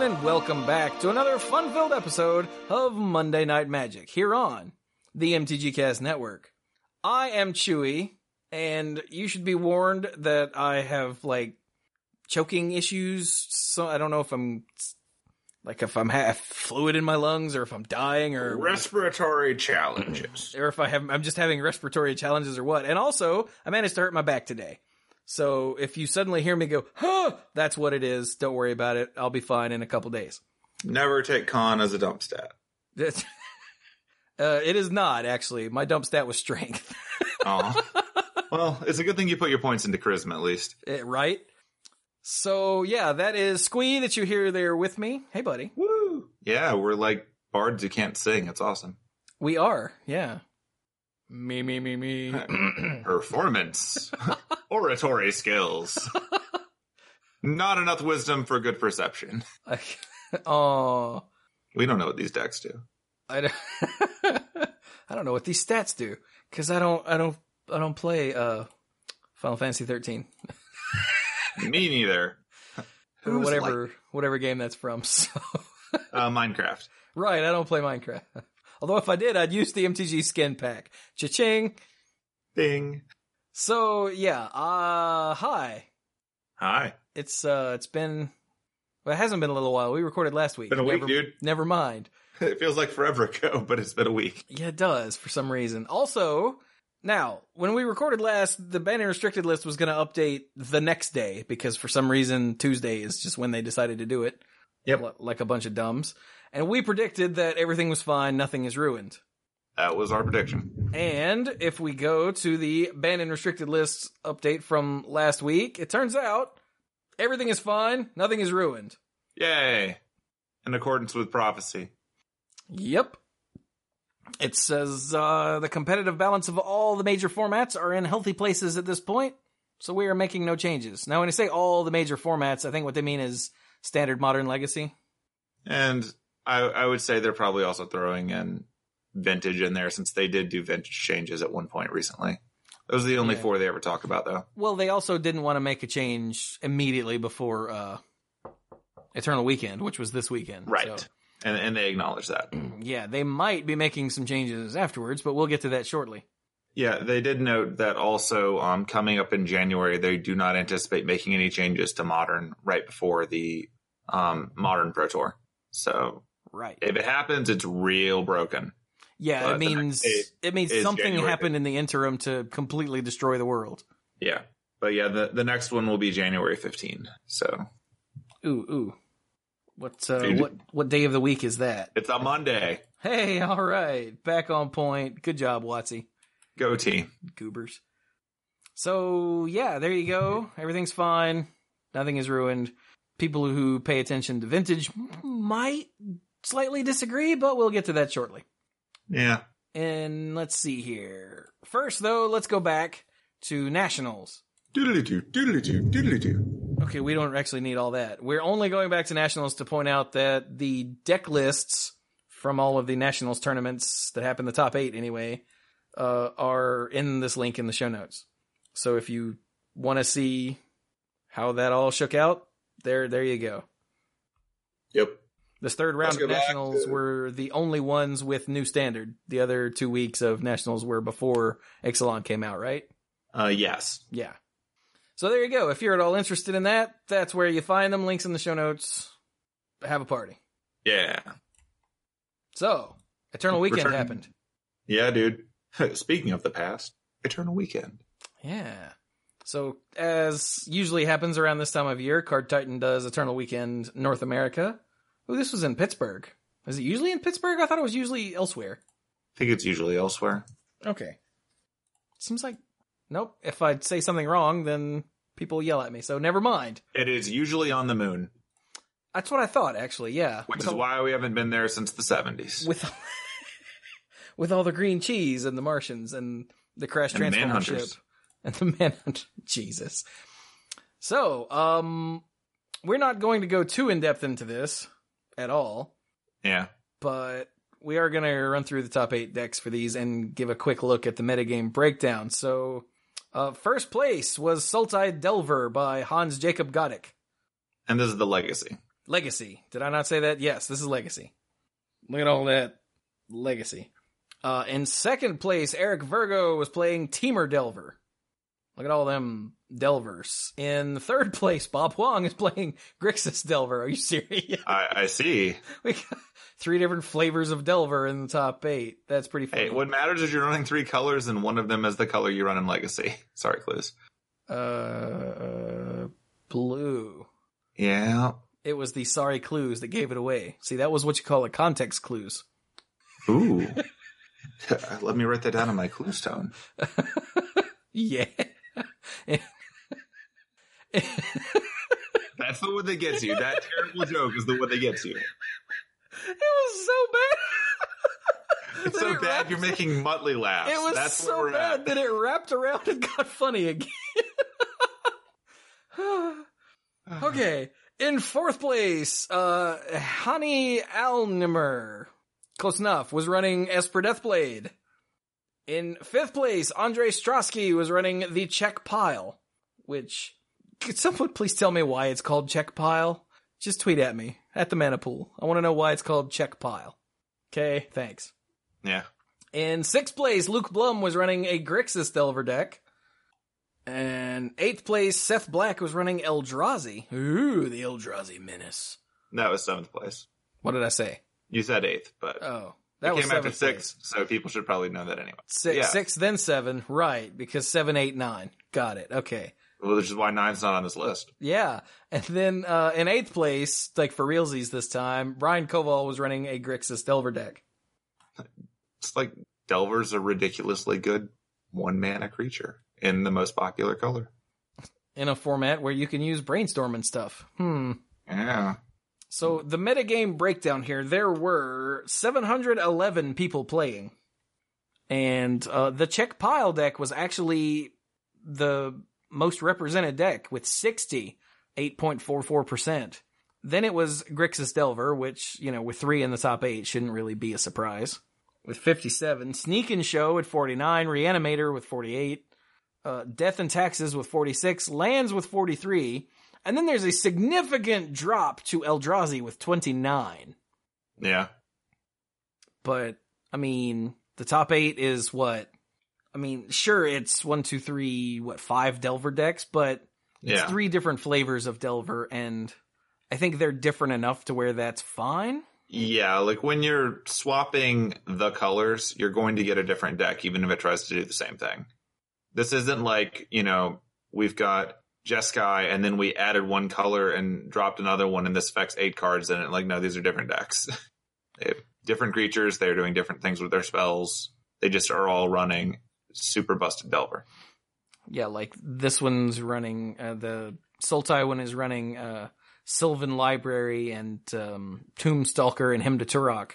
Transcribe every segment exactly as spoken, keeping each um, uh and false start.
and welcome back to another fun-filled episode of Monday Night Magic here on the M T G Cast Network. I am Chewy, and you should be warned that I have, like, choking issues, so I don't know if I'm, like, if I'm have fluid in my lungs, or if I'm dying, or... Respiratory challenges. Or if I have, I'm just having respiratory challenges or what. And also, I managed to hurt my back today. So if you suddenly hear me go, huh, that's what it is. Don't worry about it. I'll be fine in a couple days. Never take con as a dump stat. uh, it is not, actually. My dump stat was strength. Aw. Well, it's a good thing you put your points into charisma, at least. Uh, right? So, yeah, that is Squee that you hear there with me. Hey, buddy. Woo! Yeah, we're like bards who can't sing. It's awesome. We are, yeah. Me, me, me, me. Performance. Oratory skills. Not enough wisdom for good perception. Oh. We don't know what these decks do. I don't, I don't know what these stats do. Cause I don't, I don't, I don't play, uh, Final Fantasy thirteen. Me neither. Or whatever, like... whatever game that's from, so. uh, Minecraft. Right, I don't play Minecraft. Although if I did, I'd use the M T G skin pack. Cha-ching! Ding. So, yeah, uh, hi. Hi. It's, uh, it's been, well, it hasn't been a little while. We recorded last week. Been a never, week, dude. Never mind. It feels like forever ago, but it's been a week. Yeah, it does, for some reason. Also, now, when we recorded last, the banned and restricted list was going to update the next day, because for some reason, Tuesday is just when they decided to do it. Yep. Like a bunch of dumbs. And we predicted that everything was fine, nothing is ruined. That was our prediction. And if we go to the banned and restricted lists update from last week, it turns out everything is fine, nothing is ruined. Yay. In accordance with prophecy. Yep. It says uh, the competitive balance of all the major formats are in healthy places at this point, so we are making no changes. Now, when I say all the major formats, I think what they mean is Standard, Modern, Legacy. And I, I would say they're probably also throwing in Vintage in there, since they did do Vintage changes at one point recently. Those are the only yeah. four they ever talk about, though. Well, they also didn't want to make a change immediately before uh, Eternal Weekend, which was this weekend. Right. So. And, and they acknowledge that. Yeah, they might be making some changes afterwards, but we'll get to that shortly. Yeah, they did note that also um, coming up in January, they do not anticipate making any changes to Modern right before the um, Modern Pro Tour. So right. if it happens, it's real broken. Yeah, but it means it means something January. happened in the interim to completely destroy the world. Yeah, but yeah, the the next one will be January fifteenth. So, ooh, ooh, what uh, what what day of the week is that? It's a Monday. Hey, all right, back on point. Good job, Watsy. Go team, goobers. So yeah, there you go. Everything's fine. Nothing is ruined. People who pay attention to Vintage might slightly disagree, but we'll get to that shortly. Yeah. And let's see here. First, though, let's go back to Nationals. Doodly-doo, doodly-doo, doodly-doo. Okay, we don't actually need all that. We're only going back to Nationals to point out that the deck lists from all of the Nationals tournaments that happen, the top eight anyway, uh, are in this link in the show notes. So if you want to see how that all shook out, there, there you go. Yep. This third round of Nationals to... were the only ones with new standard. The other two weeks of Nationals were before Ixalan came out, right? Uh, yes. Yeah. So there you go. If you're at all interested in that, that's where you find them. Links in the show notes. Have a party. Yeah. So, Eternal Weekend Return... happened. Yeah, dude. Speaking of the past, Eternal Weekend. Yeah. So, as usually happens around this time of year, Card Titan does Eternal Weekend North America. Oh, this was in Pittsburgh. Is it usually in Pittsburgh? I thought it was usually elsewhere. I think it's usually elsewhere. Okay. Seems like... Nope. If I say something wrong, then people yell at me, so never mind. It is usually on the moon. That's what I thought, actually, yeah. Which with is all... why we haven't been there since the seventies. With with all the green cheese and the Martians and the Crash Transformer ship. And the Manhunt. Jesus. So, um... we're not going to go too in-depth into this at all. Yeah. But we are going to run through the top eight decks for these and give a quick look at the metagame breakdown. So, uh, first place was Sultai Delver by Hans Jacob Godek. And this is the Legacy. Legacy. Did I not say that? Yes, this is Legacy. Look at all that Legacy. Uh, in second place, Eric Virgo was playing Temur Delver. Look at all them Delvers. In third place, Bob Huang is playing Grixis Delver. Are you serious? I, I see. We got three different flavors of Delver in the top eight. That's pretty funny. Hey, what matters is you're running three colors, and one of them is the color you run in Legacy. Sorry, Clues. Uh, blue. Yeah. It was the sorry clues that gave it away. See, that was what you call a context clues. Ooh. Let me write that down on my clue stone. Yeah. That's the one that gets you. That terrible joke is the one that gets you. It was so bad. It's so it bad wrapped, you're making Muttley laugh. It was That's so where we're bad at. that it wrapped around and got funny again. Okay. In fourth place, uh, Hani Alnimer, close enough, was running Esper Deathblade. In fifth place, Andrei Strosky was running the Czech Pile, which, could someone please tell me why it's called Czech Pile? Just tweet at me, at the Manipool. I want to know why it's called Czech Pile. Okay, thanks. Yeah. In sixth place, Luke Blum was running a Grixis Delver deck. And eighth place, Seth Black was running Eldrazi. Ooh, the Eldrazi menace. That was seventh place. What did I say? You said eighth, but Oh, that it was came after seventh six, place. so people should probably know that anyway. Six, Yeah. six, then seven. Right, because seven, eight, nine. Got it. Okay. Well, which is why nine's not on this list. Yeah. And then uh, in eighth place, like for realsies this time, Brian Koval was running a Grixis Delver deck. It's like Delver's a ridiculously good one-mana creature in the most popular color. In a format where you can use Brainstorm and stuff. Hmm. Yeah. So the metagame breakdown here, there were seven hundred eleven people playing. And uh, the Czech Pile deck was actually the most represented deck with sixty, eight point four four percent. Then it was Grixis Delver, which, you know, with three in the top eight shouldn't really be a surprise. With fifty-seven. Sneak and Show at forty-nine. Reanimator with forty-eight. Uh, Death and Taxes with forty-six. Lands with forty-three. And then there's a significant drop to Eldrazi with twenty-nine. Yeah. But, I mean, the top eight is what? I mean, sure, it's one, two, three, what, five Delver decks, but it's Yeah. three different flavors of Delver, and I think they're different enough to where that's fine. Yeah, like when you're swapping the colors, you're going to get a different deck, even if it tries to do the same thing. This isn't like, you know, we've got Jeskai and then we added one color and dropped another one and this affects eight cards in it. Like, no, these are different decks. They have different creatures. They're doing different things with their spells. They just are all running super busted Delver. Yeah, like this one's running, uh, the Sultai one is running uh, Sylvan Library and um, Tombstalker and Hymn to Turok.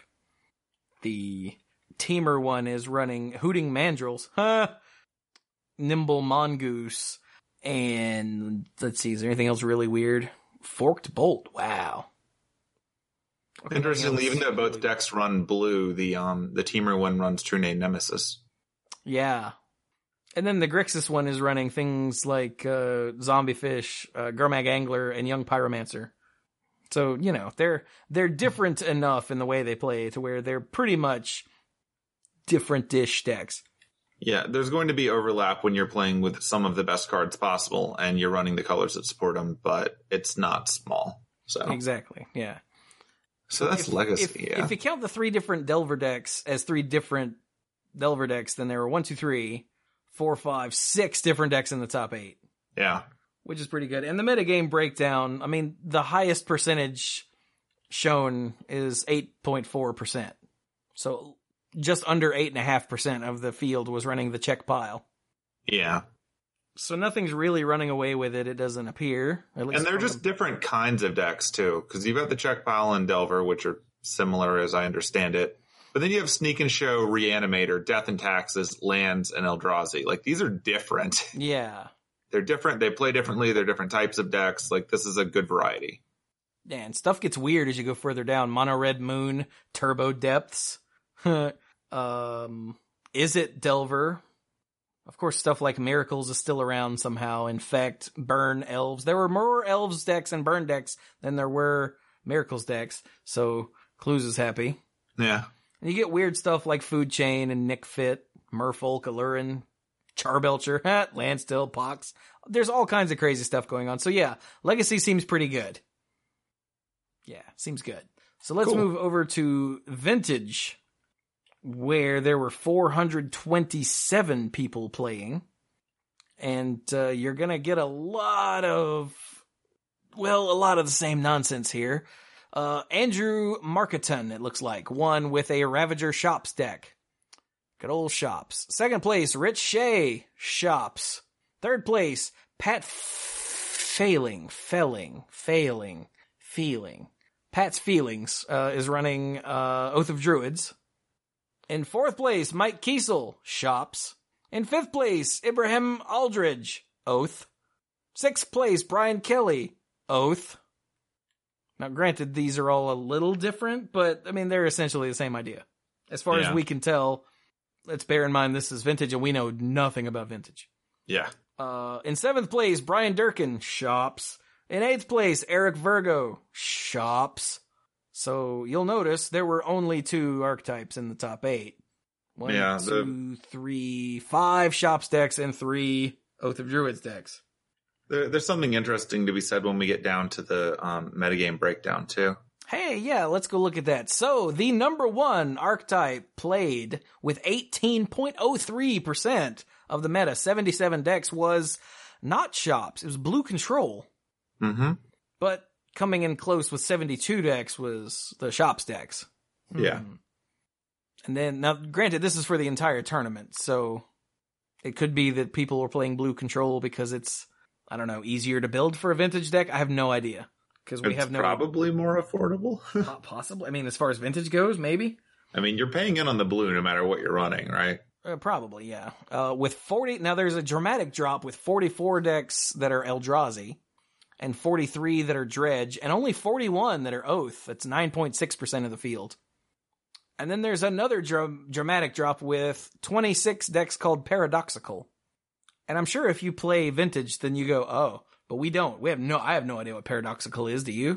The Temur one is running Hooting Mandrills, huh? Nimble Mongoose, and let's see, is there anything else really weird? Forked Bolt, wow. Okay, Interestingly, even though anything else both really- decks run blue, the um the Temur one runs True Name Nemesis. Yeah. And then the Grixis one is running things like uh, Zombie Fish, uh, Gurmag Angler, and Young Pyromancer. So, you know, they're they're different enough in the way they play to where they're pretty much different dish decks. Yeah, there's going to be overlap when you're playing with some of the best cards possible and you're running the colors that support them, but it's not small. So Exactly, yeah. So that's if, Legacy, if, yeah. If you count the three different Delver decks as three different Delver decks, then there were one, two, three, four, five, six different decks in the top eight. Yeah. Which is pretty good. And the metagame breakdown, I mean, the highest percentage shown is eight point four percent. So just under eight point five percent of the field was running the Czech Pile. Yeah. So nothing's really running away with it, it doesn't appear. At least And they're from just the- different kinds of decks, too. Because you've got the Czech Pile and Delver, which are similar as I understand it. But then you have Sneak and Show, Reanimator, Death and Taxes, Lands, and Eldrazi. Like, these are different. Yeah. They're different. They play differently. They're different types of decks. Like, this is a good variety. Yeah, and stuff gets weird as you go further down. Mono Red Moon, Turbo Depths. um, Is it Delver? Of course, stuff like Miracles is still around somehow. Infect, Burn, Elves. There were more Elves decks and Burn decks than there were Miracles decks, so Clues is happy. Yeah. And you get weird stuff like Food Chain and Nick Fit, Merfolk, Allurin, Charbelcher, Landstill, Pox. There's all kinds of crazy stuff going on. So yeah, Legacy seems pretty good. Yeah, seems good. So let's Cool. move over to Vintage, where there were four hundred twenty-seven people playing. And uh, you're going to get a lot of, well, a lot of the same nonsense here. Uh, Andrew Marketon, it looks like, won with a Ravager Shops deck. Good old Shops. Second place, Rich Shea, Shops. Third place, Pat F- Failing, Felling, Failing, Feeling. Pat's Feelings uh, is running uh, Oath of Druids. In fourth place, Mike Kiesel, Shops. In fifth place, Ibrahim Aldridge, Oath. Sixth place, Brian Kelly, Oath. Now, granted, these are all a little different, but, I mean, they're essentially the same idea. As far Yeah. as we can tell, let's bear in mind this is Vintage, and we know nothing about Vintage. Yeah. Uh, in seventh place, Brian Durkin, Shops. In eighth place, Eric Virgo, Shops. So you'll notice there were only two archetypes in the top eight. One, Yeah, the- two, three, five Shops decks and three Oath of Druids decks. There, there's something interesting to be said when we get down to the um, metagame breakdown, too. Hey, yeah, let's go look at that. So the number one archetype played with eighteen point oh three percent of the meta, seventy-seven decks, was not Shops. It was Blue Control. Mm-hmm. But coming in close with seventy-two decks was the Shops decks. Yeah. Hmm. And then, now, granted, this is for the entire tournament, so it could be that people were playing Blue Control because it's, I don't know, easier to build for a Vintage deck. I have no idea. Because we It's have no... probably more affordable. Po- Possibly. I mean, as far as Vintage goes, maybe? I mean, you're paying in on the blue no matter what you're running, right? Uh, probably, yeah. Uh, with forty... Now, there's a dramatic drop with forty-four decks that are Eldrazi, and forty-three that are Dredge, and only forty-one that are Oath. That's nine point six percent of the field. And then there's another dra- dramatic drop with twenty-six decks called Paradoxical. And I'm sure if you play Vintage, then you go, oh, but we don't. We have no... I have no idea what Paradoxical is. Do you?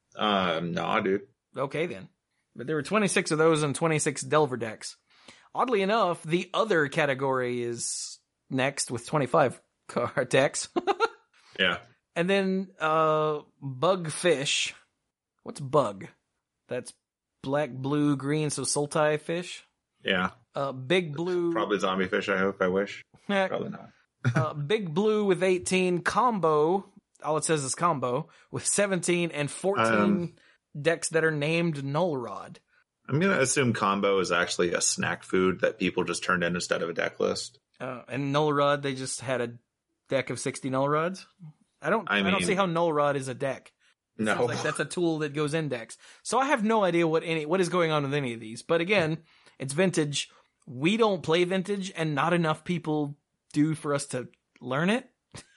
Um, nah, dude. Okay, then. But there were twenty-six of those and twenty-six Delver decks. Oddly enough, the other category is next with twenty-five card decks. Yeah. And then uh, Bugfish. What's Bug? That's black, blue, green, so Sultai fish. Yeah. Uh, Big Blue. Probably zombie fish, I hope. I wish. Heck, Probably not. uh, Big Blue with eighteen. Combo. All it says is Combo. With seventeen and fourteen Um, decks that are named Null Rod. I'm going to assume combo is actually a snack food that people just turned in instead of a deck list. Uh, and Null Rod, they just had a deck of sixty Null Rods. I don't. I, I don't mean- see how Null Rod is a deck. It No. sounds like that's a tool that goes in decks. So I have no idea what any what is going on with any of these. But again, it's Vintage. We don't play Vintage, and not enough people do for us to learn it.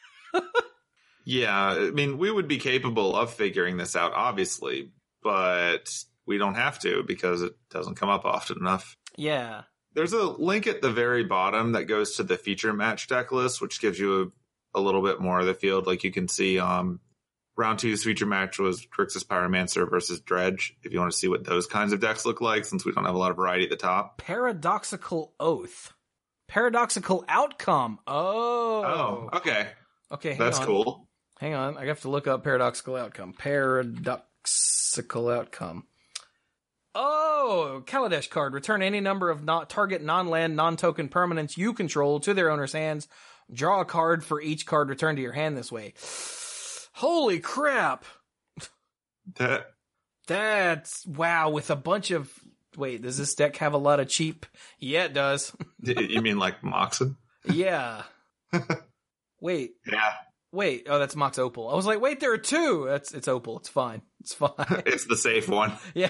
Yeah, I mean, we would be capable of figuring this out, obviously, but we don't have to because it doesn't come up often enough. Yeah. There's a link at the very bottom that goes to the feature match deck list, which gives you a, a little bit more of the field. Like you can see, um, round two's feature match was Grixis Pyromancer versus Dredge. If you want to see what those kinds of decks look like, since we don't have a lot of variety at the top. Paradoxical Oath. Paradoxical Outcome. Oh. Oh, okay. Okay. Hang That's on. cool. Hang on. I have to look up Paradoxical Outcome. Paradoxical Outcome. Oh, Kaladesh card. Return any number of not target non-land, non-token permanents you control to their owner's hands. Draw a card for each card returned to your hand this way. Holy crap. That, That's, wow, with a bunch of... Wait, does this deck have a lot of cheap? Yeah, it does. you mean like Moxen? Yeah. Wait, Yeah. wait. Oh, that's Mox Opal. I was like, wait, there are two. That's It's Opal. It's fine. It's fine. It's the safe one. Yeah.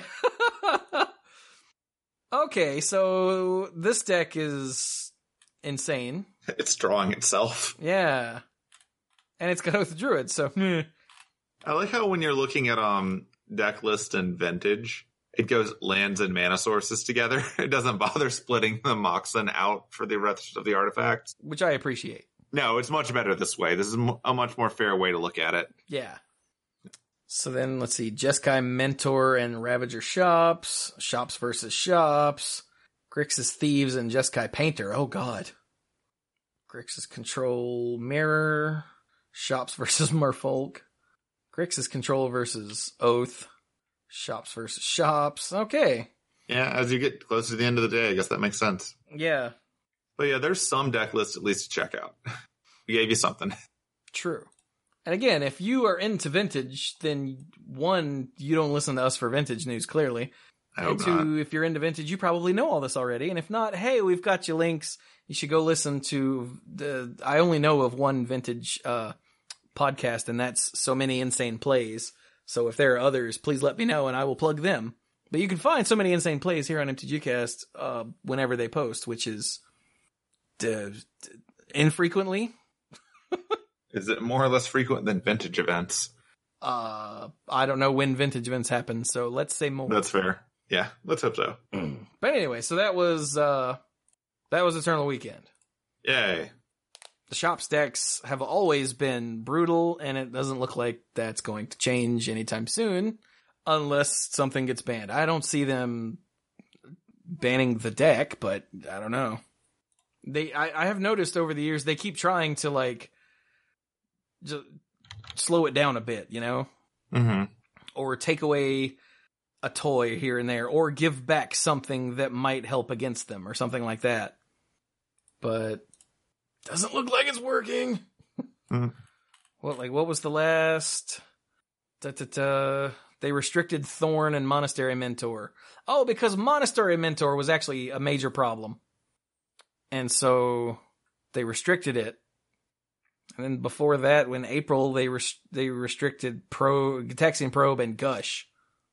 Okay, so this deck is insane. It's drawing itself. Yeah. And it's got Oath of Druid, so... hmm. I like how when you're looking at um deck list and Vintage, it goes lands and mana sources together. It doesn't bother splitting the Moxen out for the rest of the artifacts. Which I appreciate. No, it's much better this way. This is m- a much more fair way to look at it. Yeah. So then let's see, Jeskai Mentor and Ravager Shops, Shops versus Shops, Grixis Thieves and Jeskai Painter. Oh god. Grixis Control Mirror, Shops versus Merfolk, Grixis Control versus Oath, Shops versus Shops. Okay. Yeah, as you get closer to the end of the day, I guess that makes sense. Yeah. But yeah, there's some deck lists at least to check out. We gave you something. True. And again, if you are into Vintage, then one, you don't listen to us for Vintage news, clearly. I hope And two, not. if you're into Vintage, you probably know all this already. And if not, hey, we've got you links. You should go listen to the, I only know of one Vintage uh, podcast, and that's So Many Insane Plays. So if there are others, please let me know and I will plug them. But you can find So Many Insane Plays here on M T G Cast uh, whenever they post, which is uh, infrequently. Is it more or less frequent than vintage events? Uh, I don't know when Vintage events happen, so let's say more. That's fair. Yeah, let's hope so. But anyway, so that was uh, that was Eternal Weekend. Yay. The Shops decks have always been brutal, and it doesn't look like that's going to change anytime soon, unless something gets banned. I don't see them banning the deck, but I don't know. They, I, I have noticed over the years they keep trying to like just slow it down a bit, you know, Mm-hmm. or take away a toy here and there, or give back something that might help against them, or something like that. But doesn't look like it's working. Mm. What, like, what was the last? Da, da, da. They restricted Thorn and Monastery Mentor. Oh, because Monastery Mentor was actually a major problem. And so they restricted it. And then before that, when April, they res- they restricted Pro Gitaxian Probe and Gush.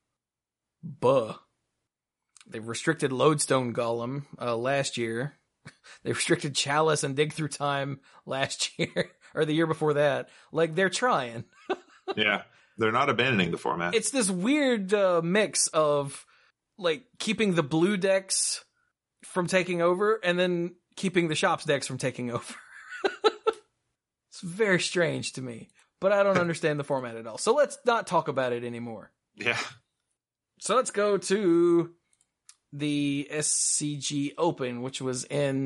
Buh. They restricted Lodestone Golem uh, last year. They restricted Chalice and Dig Through Time last year, or the year before that. Like, they're trying. Yeah, they're not abandoning the format. It's this weird uh, mix of, like, keeping the blue decks from taking over, and then keeping the Shops decks from taking over. It's very strange to me, but I don't understand the format at all. So let's not talk about it anymore. Yeah. So let's go to the S C G Open, which was in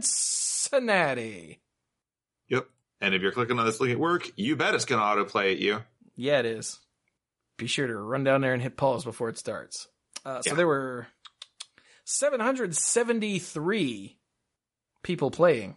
Cincinnati. Yep. And if you're clicking on this link at work, you bet it's going to autoplay at you. Yeah, it is. Be sure to run down there and hit pause before it starts. Uh, so Yeah. there were seven hundred seventy-three people playing.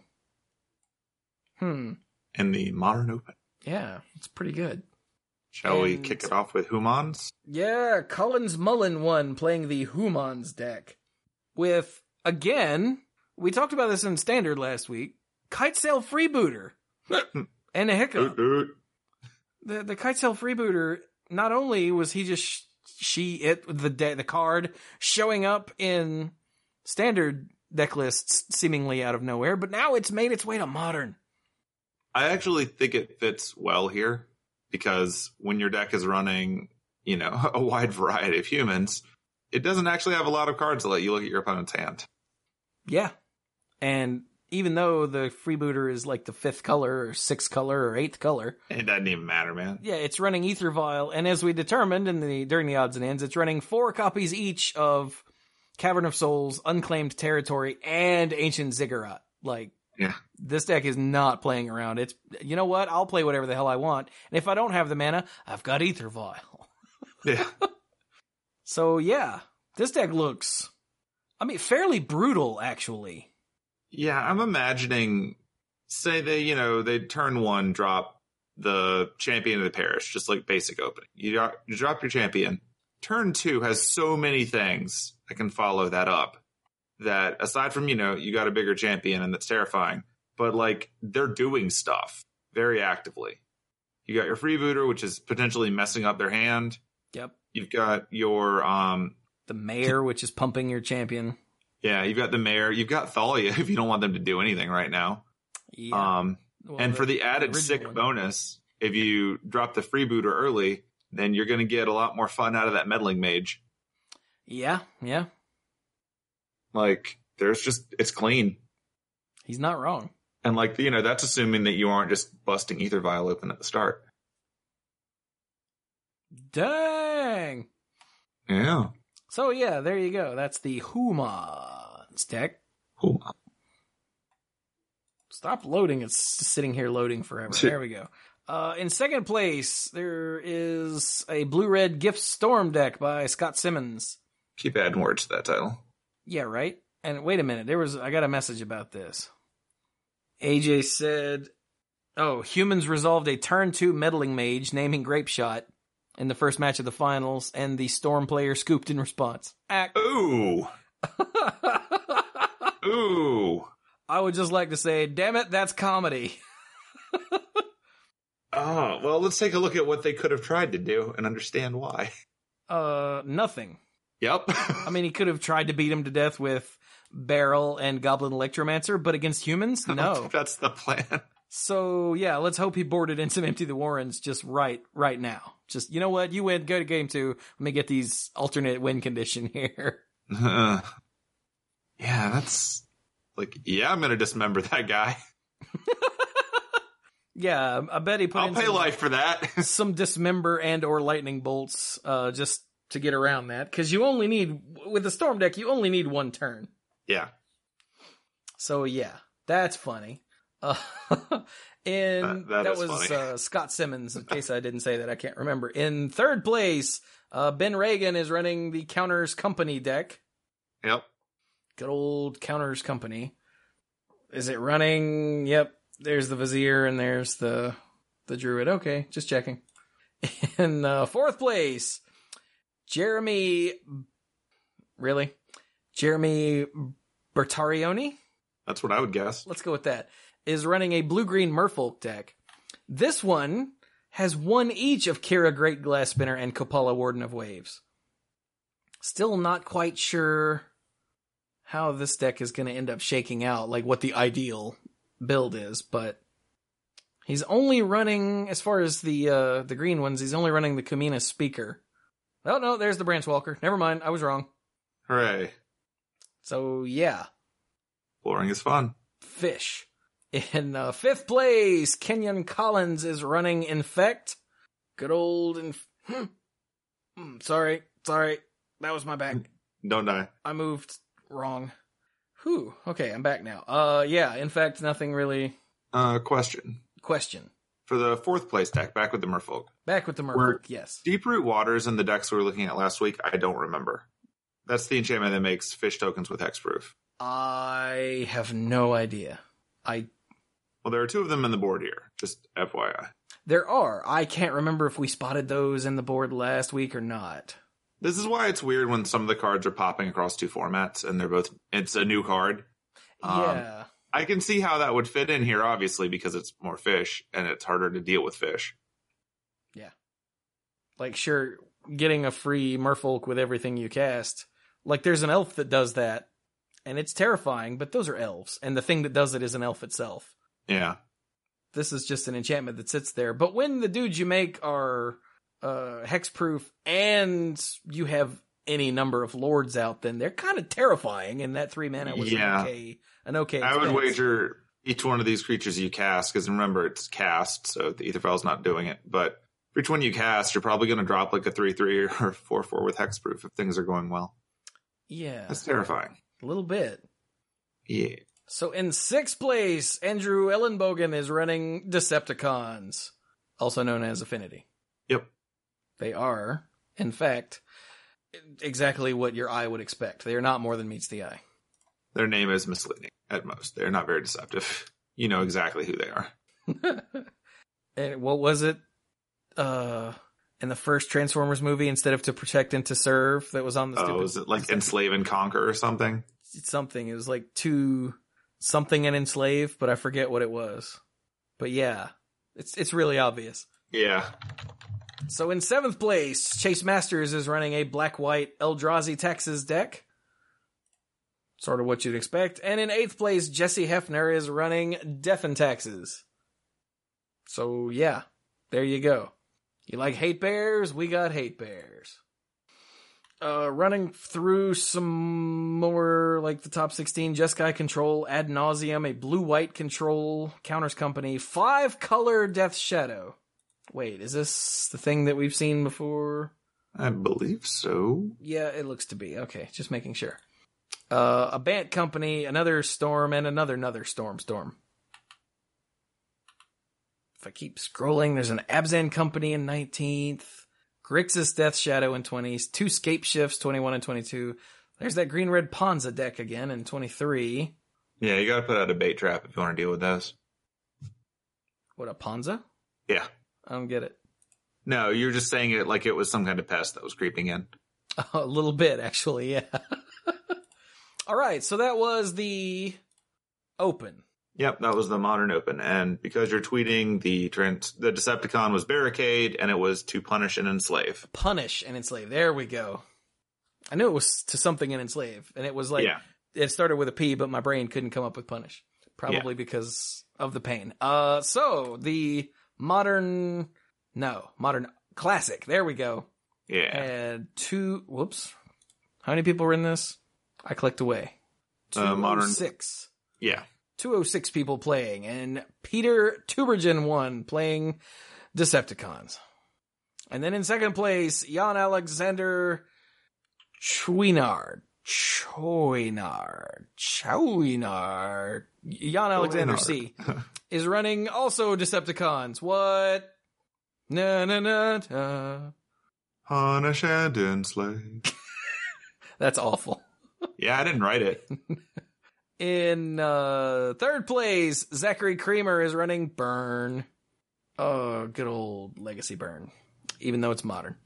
Hmm. In the Modern Open. Yeah, it's pretty good. Shall we And- kick it off with Humans? Yeah, Collins Mullen won playing the Humans deck. With, again, we talked about this in Standard last week, Kitesail Freebooter. And a hiccup. Oot, oot. The the Kitesail Freebooter, not only was he just she it the de- the card showing up in Standard deck lists seemingly out of nowhere, but now it's made its way to Modern. I actually think it fits well here because when your deck is running, you know, a wide variety of humans, it doesn't actually have a lot of cards to let you look at your opponent's hand. Yeah. And even though the Freebooter is like the fifth color or sixth color or eighth color, It doesn't even matter, man. yeah, it's running Ether Vial, and as we determined in the during the odds and ends, it's running four copies each of Cavern of Souls, Unclaimed Territory, and Ancient Ziggurat. Like, Yeah. this deck is not playing around. It's, you know what? I'll play whatever the hell I want. And if I don't have the mana, I've got Ether Vial. Yeah. So yeah, this deck looks, I mean, fairly brutal, actually. Yeah, I'm imagining, say they, you know, they turn one, drop the champion of the parish, just like basic opening. You drop, you drop your champion. Turn two has so many things that can follow that up that aside from, you know, you got a bigger champion and that's terrifying, but like they're doing stuff very actively. You got your Freebooter, which is potentially messing up their hand. Yep. You've got your, um, The Mayor, which is pumping your champion. yeah, you've got the Mayor. You've got Thalia if you don't want them to do anything right now. Yeah. Um, Well, and for the added original sick one. bonus, if you drop the Freebooter early, then you're going to get a lot more fun out of that Meddling Mage. Yeah, yeah. Like, there's just, it's clean. He's not wrong. And like, you know, that's assuming that you aren't just busting Ether Vial open at the start. Dang. Yeah. So yeah, there you go. That's the Humans deck. Huma. Stop loading. It's sitting here loading forever. There we go. Uh, in second place, there is a blue-red Gift Storm deck by Scott Simmons. Keep adding words to that title. Yeah, right? And wait a minute. There was I got a message about this. A J said, oh, Humans resolved a turn two meddling mage, naming Grape Shot, in the first match of the finals, and the Storm player scooped in response. Act. Ooh. Ooh. I would just like to say, damn it, that's comedy. Oh, well, let's take a look at what they could have tried to do and understand why. Uh, nothing. Yep. I mean, he could have tried to beat him to death with Barrel and Goblin Electromancer, but against humans, I no. don't think that's the plan. So, yeah, let's hope he boarded in some Empty the Warrens just right right now. Just, you know what, you win, go to game two. Let me get these alternate win condition here. Uh, yeah, that's... Like, yeah, I'm going to dismember that guy. Yeah, I bet he put I'll in pay some, life for that. some dismember and or lightning bolts uh, just to get around that. Because you only need, with the Storm deck, you only need one turn. Yeah. So, yeah, that's funny. Uh, and that, that, that is was funny. uh, Scott Simmons, in case I didn't say that, I can't remember. In third place, uh, Ben Reagan is running the Counters Company deck. Yep. Good old Counters Company. Is it running? Yep. There's the Vizier and there's the the Druid. Okay, just checking. In uh, fourth place, Jeremy... Really? Jeremy Bertarioni? That's what I would guess. Let's go with that. Is running a blue-green Merfolk deck. This one has one each of Kira Great Glass Spinner and Kopala Warden of Waves. Still not quite sure how this deck is going to end up shaking out, like what the ideal build is, but he's only running, as far as the uh, the green ones, he's only running the Kamina Speaker. Oh, no, there's the Branch Walker. Never mind, I was wrong. Hooray. So, yeah. Boring is fun. Fish. In uh, fifth place, Kenyon Collins is running Infect. Good old... Inf- hmm. Mm, sorry, sorry. That was my back. Don't die. I moved wrong. Whew. Okay, I'm back now. Uh, yeah, in fact, nothing really... Uh, question. Question. For the fourth place deck, back with the Merfolk. Back with the Merfolk, Were yes. Deep-Root Waters in the decks we were looking at last week, I don't remember. That's the enchantment that makes fish tokens with hexproof. I have no idea. I... Well, there are two of them in the board here, just F Y I. There are. I can't remember if we spotted those in the board last week or not. This is why it's weird when some of the cards are popping across two formats, and they're both, it's a new card. Um, Yeah. I can see how that would fit in here, obviously, because it's more fish, and it's harder to deal with fish. Yeah. Like, sure, getting a free Merfolk with everything you cast. Like, there's an elf that does that, and it's terrifying, but those are elves, and the thing that does it is an elf itself. Yeah. This is just an enchantment that sits there. But when the dudes you make are uh, hexproof and you have any number of lords out, then they're kind of terrifying, and that three mana was Yeah. an okay, an okay I would expense. wager each one of these creatures you cast, because remember, it's cast, so the Aetherfile's not doing it, but for each one you cast, you're probably going to drop like a three three or four four with hexproof if things are going well. Yeah. That's terrifying. A little bit. Yeah. So in sixth place, Andrew Ellenbogen is running Decepticons, also known as Affinity. Yep. They are, in fact, exactly what your eye would expect. They are not more than meets the eye. Their name is misleading at most. They're not very deceptive. You know exactly who they are. And what was it? Uh, in the first Transformers movie, instead of to protect and to serve, that was on the Oh, stupid... is it like enslave and conquer or something? Something. It was like to something and enslave, but I forget what it was. But yeah, it's it's really obvious. Yeah. So in seventh place, Chase Masters is running a black-white Eldrazi Texas deck. Sort of what you'd expect. And in eighth place, Jesse Hefner is running Death and Taxes. So yeah, there you go. You like hate bears? We got hate bears. Uh, running through some more, like the top sixteen, Jeskai Control, Ad Nauseam, a blue-white control, Counters Company, five-color Death Shadow. Wait, is this the thing that we've seen before? I believe so. Yeah, it looks to be. Okay, just making sure. Uh, a Bant Company, another Storm, and another another Storm Storm. If I keep scrolling, there's an Abzan Company in nineteenth, Grixis Death Shadow in twenties, two Scape Shifts, twenty-one and twenty-two. There's that green-red Ponza deck again in twenty-three. Yeah, you gotta put out a bait trap if you want to deal with those. What, a Ponza? Yeah. I don't get it. No, you're just saying it like it was some kind of pest that was creeping in. A little bit, actually, yeah. All right, so that was the Open. Yep, that was the Modern Open. And because you're tweeting, the trans- the Decepticon was Barricade, and it was to punish and enslave. Punish and enslave. There we go. I knew it was to something and enslave. And it was like, Yeah. it started with a P, but my brain couldn't come up with punish. Probably yeah. because of the pain. Uh, so, the Modern... No, Modern Classic. There we go. Yeah. And two... Whoops. How many people were in this? I clicked away. Uh, modern six. Yeah. two oh six people playing, and Peter Tubergen won, playing Decepticons. And then in second place, Jan Alexander Chouinard. Chouinard. Chouinard. Jan Alexander C. is running also Decepticons. What? Na na na na. Punish and enslave. That's awful. Yeah, I didn't write it. In uh, third place, Zachary Creamer is running Burn. Oh, good old Legacy Burn, even though it's modern.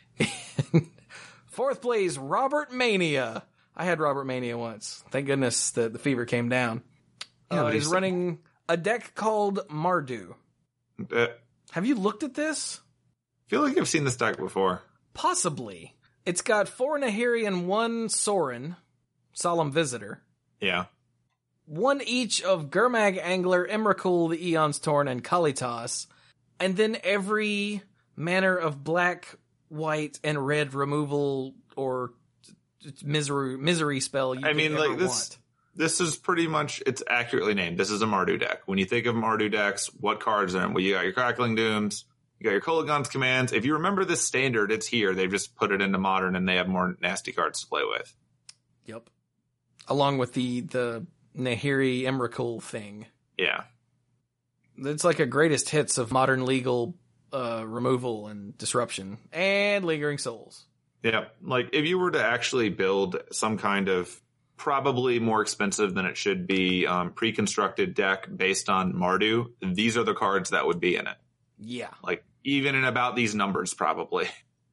Fourth place, Robert Mania. I had Robert Mania once. Thank goodness that the fever came down. Yeah, uh, he's so- running a deck called Mardu. Uh, Have you looked at this? I feel like I've seen this deck before. Possibly. It's got four Nahiri and one Sorin, Solemn Visitor. Yeah. One each of Gurmag Angler, Emrakul, the Eon's Torn, and Kalitas. And then every manner of black, white, and red removal or misery misery spell you I could mean, ever like this. want. This is pretty much, it's accurately named. This is a Mardu deck. When you think of Mardu decks, what cards are in? Well, you got your Crackling Dooms, you got your Kolaghan's Commands. If you remember this standard, it's here. They've just put it into Modern, and they have more nasty cards to play with. Yep. Along with the, the Nahiri Emrakul thing. Yeah. It's like a greatest hits of Modern legal uh, removal and disruption. And Lingering Souls. Yeah. Like, if you were to actually build some kind of probably more expensive than it should be um, pre-constructed deck based on Mardu, these are the cards that would be in it. Yeah. Like, even in about these numbers, probably.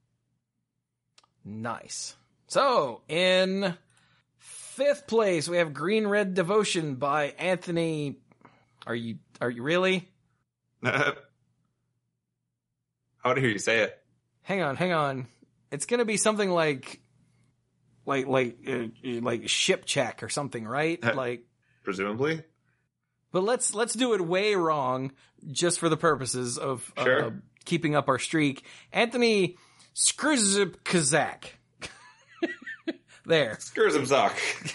Nice. So, in fifth place, we have Green Red Devotion by Anthony. Are you, are you really? I want to hear you say it. Hang on, hang on. It's gonna be something like, like, like, uh, like Ship Check or something, right? Like, presumably. but let's, let's do it way wrong just for the purposes of Sure. uh, keeping up our streak. Anthony Skrzybkazak. There. Skurzimzak.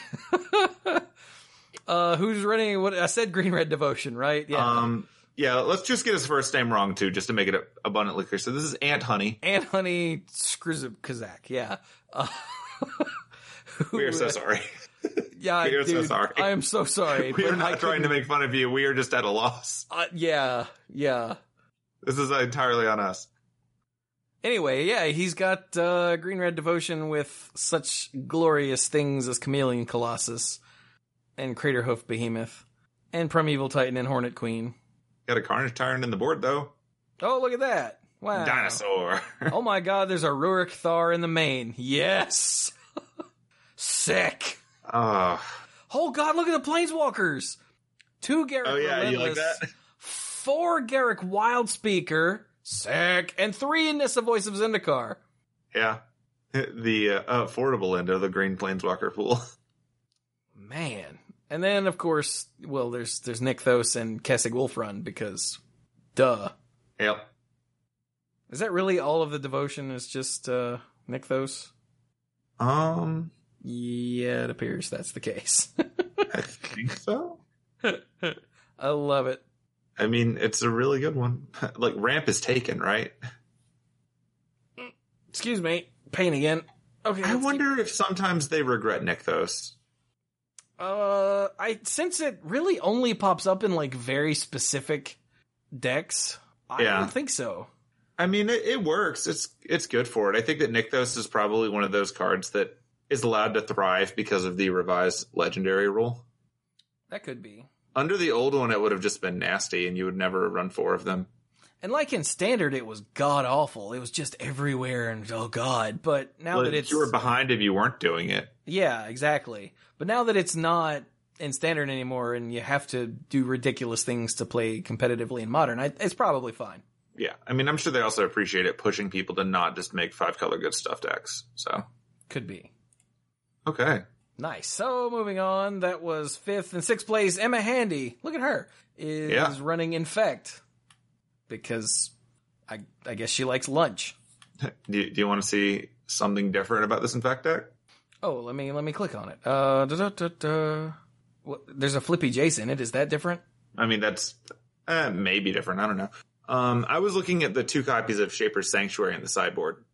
Uh, who's running what I said Green Red Devotion, right? Yeah. Um, yeah, let's just get his first name wrong, too, just to make it abundantly clear. So this is Ant Honey. Ant Honey Skrzybkazak, yeah. Uh, We are so sorry. Yeah, we are dude, so sorry. I am so sorry. We are but I not trying to couldn't- make fun of you. We are just at a loss. Uh, yeah, yeah. This is entirely on us. Anyway, yeah, he's got uh, Green Red Devotion with such glorious things as Chameleon Colossus and Craterhoof Behemoth and Primeval Titan and Hornet Queen. Got a Carnage Tyrant in the board, though. Oh, look at that. Wow. Dinosaur. Oh my god, there's a Rurik Thar in the main. Yes! Sick! Oh. Oh god, look at the Planeswalkers! Two Garrett Oh, yeah, you like Relentless, that? four Garrick Wildspeaker, sick, and three in Nissa Voice of Zendikar. Yeah. The uh, affordable end of the Green Planeswalker pool. Man. And then, of course, well, there's there's Nykthos and Kessig Wolfrun, because, duh. Yep. Is that really all of the devotion is just uh, Nykthos? Um, Yeah, it appears that's the case. I think so. I love it. I mean, it's a really good one. Like, ramp is taken, right? Excuse me. Pain again. Okay. I let's wonder keep- if sometimes they regret Nykthos. Uh, I since it really only pops up in like very specific decks. I Yeah. don't think so. I mean, it, it works. It's it's good for it. I think that Nykthos is probably one of those cards that is allowed to thrive because of the revised legendary rule. That could be. Under the old one, it would have just been nasty, and you would never run four of them. And like in standard, it was god awful. It was just everywhere, and oh god. But now Well, that it's you were behind if you weren't doing it. yeah, exactly. But now that it's not in standard anymore, and you have to do ridiculous things to play competitively in modern, I, it's probably fine. Yeah, I mean, I'm sure they also appreciate it pushing people to not just make five color good stuff decks. So Could be. okay, Nice. So moving on, that was fifth and sixth place. Emma Handy, look at her, is Yeah. running Infect because I I guess she likes lunch. do you, do you want to see something different about this Infect deck? Oh, let me let me click on it. Uh, da, da, da, da. What, there's a Flippy Jace in it. Is that different? I mean, that's uh, maybe different. I don't know. Um, I was looking at the two copies of Shaper's Sanctuary in the sideboard.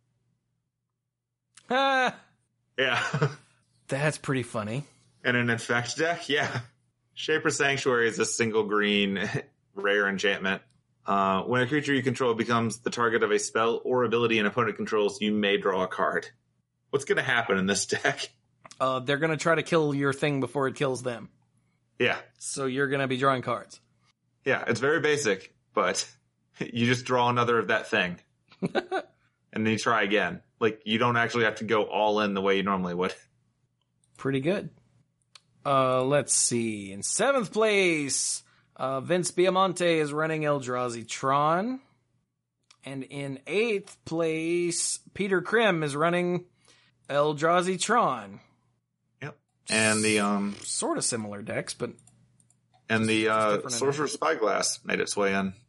Ah, Yeah. that's pretty funny. And an Infect deck? Yeah. Shaper's Sanctuary is a single green rare enchantment. Uh, when a creature you control becomes the target of a spell or ability an opponent controls, you may draw a card. What's going to happen in this deck? Uh, they're gonna try to kill your thing before it kills them. Yeah. So you're gonna be drawing cards. Yeah, it's very basic, but you just draw another of that thing. And then you try again. Like, you don't actually have to go all in the way you normally would. Pretty good. Uh, let's see. In seventh place, uh, Vince Biamonte is running Eldrazi Tron. And in eighth place, Peter Krim is running Eldrazi Tron. Yep. And the um Sort of similar decks, but and the Just uh different in Sorcerer's Spyglass made its way in.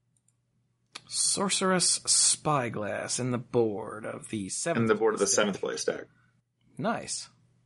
Sorceress Spyglass in the board of the seventh. In the board of the place seventh deck. place deck. Nice.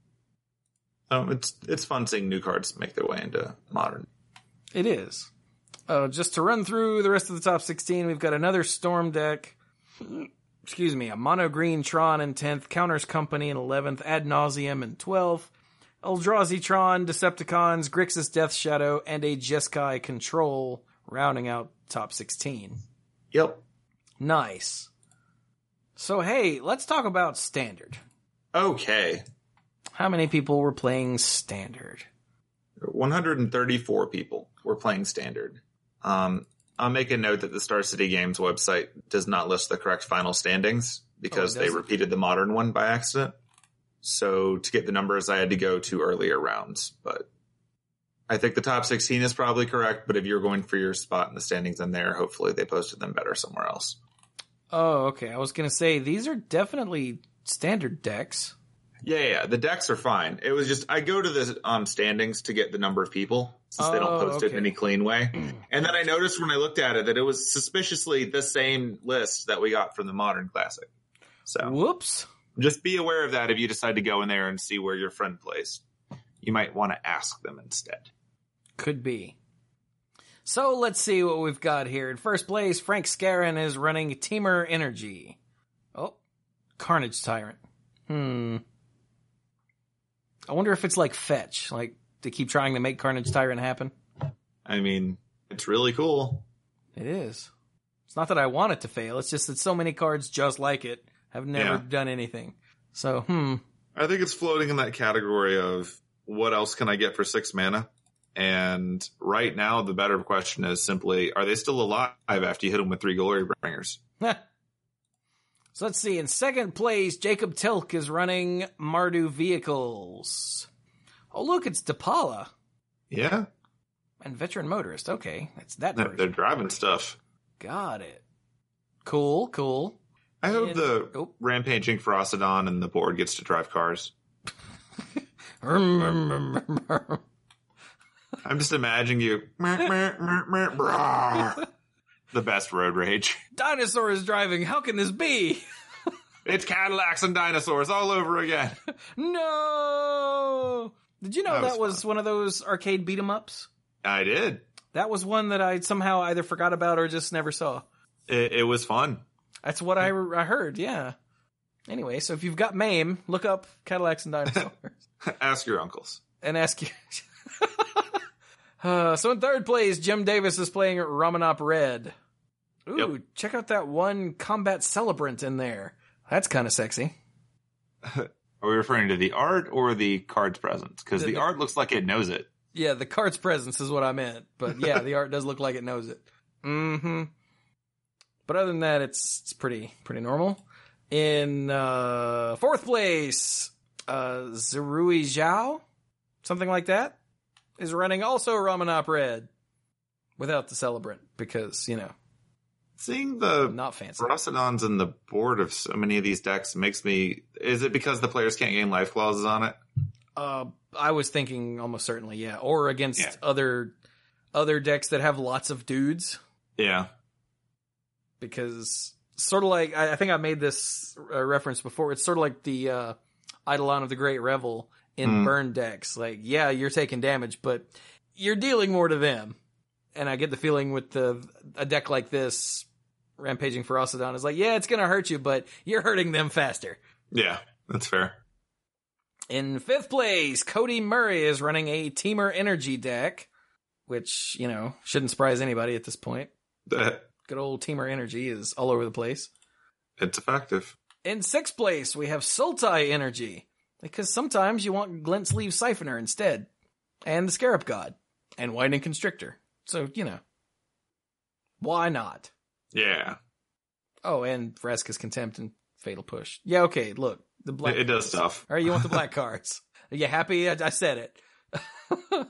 Um, it's it's fun seeing new cards make their way into modern. It is. Uh, just to run through the rest of the top sixteen, we've got another Storm deck. Excuse me, a Mono Green Tron in tenth, Counters Company in eleventh, Ad Nauseam in twelfth, Eldrazi Tron, Decepticons, Grixis Death Shadow, and a Jeskai Control rounding out top sixteen. Yep. Nice. So hey, let's talk about Standard. Okay. How many people were playing Standard? one hundred thirty-four people were playing Standard. Um, I'll make a note that the Star City Games website does not list the correct final standings because Oh, it they doesn't? repeated the modern one by accident. So to get the numbers, I had to go to earlier rounds. But I think the top sixteen is probably correct. But if you're going for your spot in the standings in there, hopefully they posted them better somewhere else. Oh, okay. I was going to say, these are definitely Standard decks. Yeah, yeah, yeah, the decks are fine. It was just I go to the um, standings to get the number of people since they don't Oh, post it okay. in any clean way. And then I noticed when I looked at it that it was suspiciously the same list that we got from the Modern Classic. So Whoops. just be aware of that if you decide to go in there and see where your friend plays. You might want to ask them instead. Could be. So let's see what we've got here. In first place, Frank Scarron is running Teamer Energy. Oh, Carnage Tyrant. Hmm. I wonder if it's like Fetch, like to keep trying to make Carnage Tyrant happen. I mean, it's really cool. It is. It's not that I want it to fail. It's just that so many cards just like it have never Yeah. done anything. So, hmm. I think it's floating in that category of what else can I get for six mana? And right now, the better question is simply, are they still alive after you hit them with three Glory Bringers? So let's see. In second place, Jacob Tilk is running Mardu Vehicles. Oh, look, it's DePaula Yeah, and Veteran Motorist. Okay, that's that they're, version. they're driving stuff. Got it. Cool, cool. I hope And- the oh. Rampaging Ferocidon and the board gets to drive cars. Brrr. I'm just imagining you. The best road rage. Dinosaur is driving. How can this be? It's Cadillacs and dinosaurs all over again. No! Did you know That that was was, one of those arcade beat 'em ups? I did. That was one that I somehow either forgot about or just never saw. It, it was fun. That's what I, I heard, yeah. Anyway, so if you've got MAME, look up Cadillacs and Dinosaurs. Ask your uncles. And ask you. uh, so in third place, Jim Davis is playing Ramanop Red. Ooh, yep. Check out that one combat celebrant in there. That's kind of sexy. Are we referring to the art or the cards presence? Because the, the art looks like it knows it. Yeah, the cards presence is what I meant. But yeah, the art does look like it knows it. Mm-hmm. But other than that, it's it's pretty pretty normal. In uh, fourth place, uh, Zerui Zhao, something like that, is running also Ramanop Red without the celebrant because, you know. Seeing the not fancy Ferocidons in the board of so many of these decks makes me... Is it because the players can't gain life clauses on it? Uh, I was thinking almost certainly, yeah. Or against yeah. other other decks that have lots of dudes. Yeah. Because sort of like... I, I think I made this uh, reference before. It's sort of like the uh, Eidolon of the Great Revel in mm. burn decks. Like, yeah, you're taking damage, but you're dealing more to them. And I get the feeling with the a deck like this, Rampaging Ferocidon is like, yeah, it's going to hurt you, but you're hurting them faster. Yeah, that's fair. In fifth place, Cody Murray is running a Teamer Energy deck, which, you know, shouldn't surprise anybody at this point. Good old Teamer Energy is all over the place. It's effective. In sixth place, we have Sultai Energy, because sometimes you want Glint Sleeve Siphoner instead, and the Scarab God, and Winding Constrictor. So, you know, why not? Yeah. Oh, and Vraska's Contempt and Fatal Push. Yeah, okay, look. the black. It, it does stuff. All right, you want the black cards. Are you happy? I, I said it.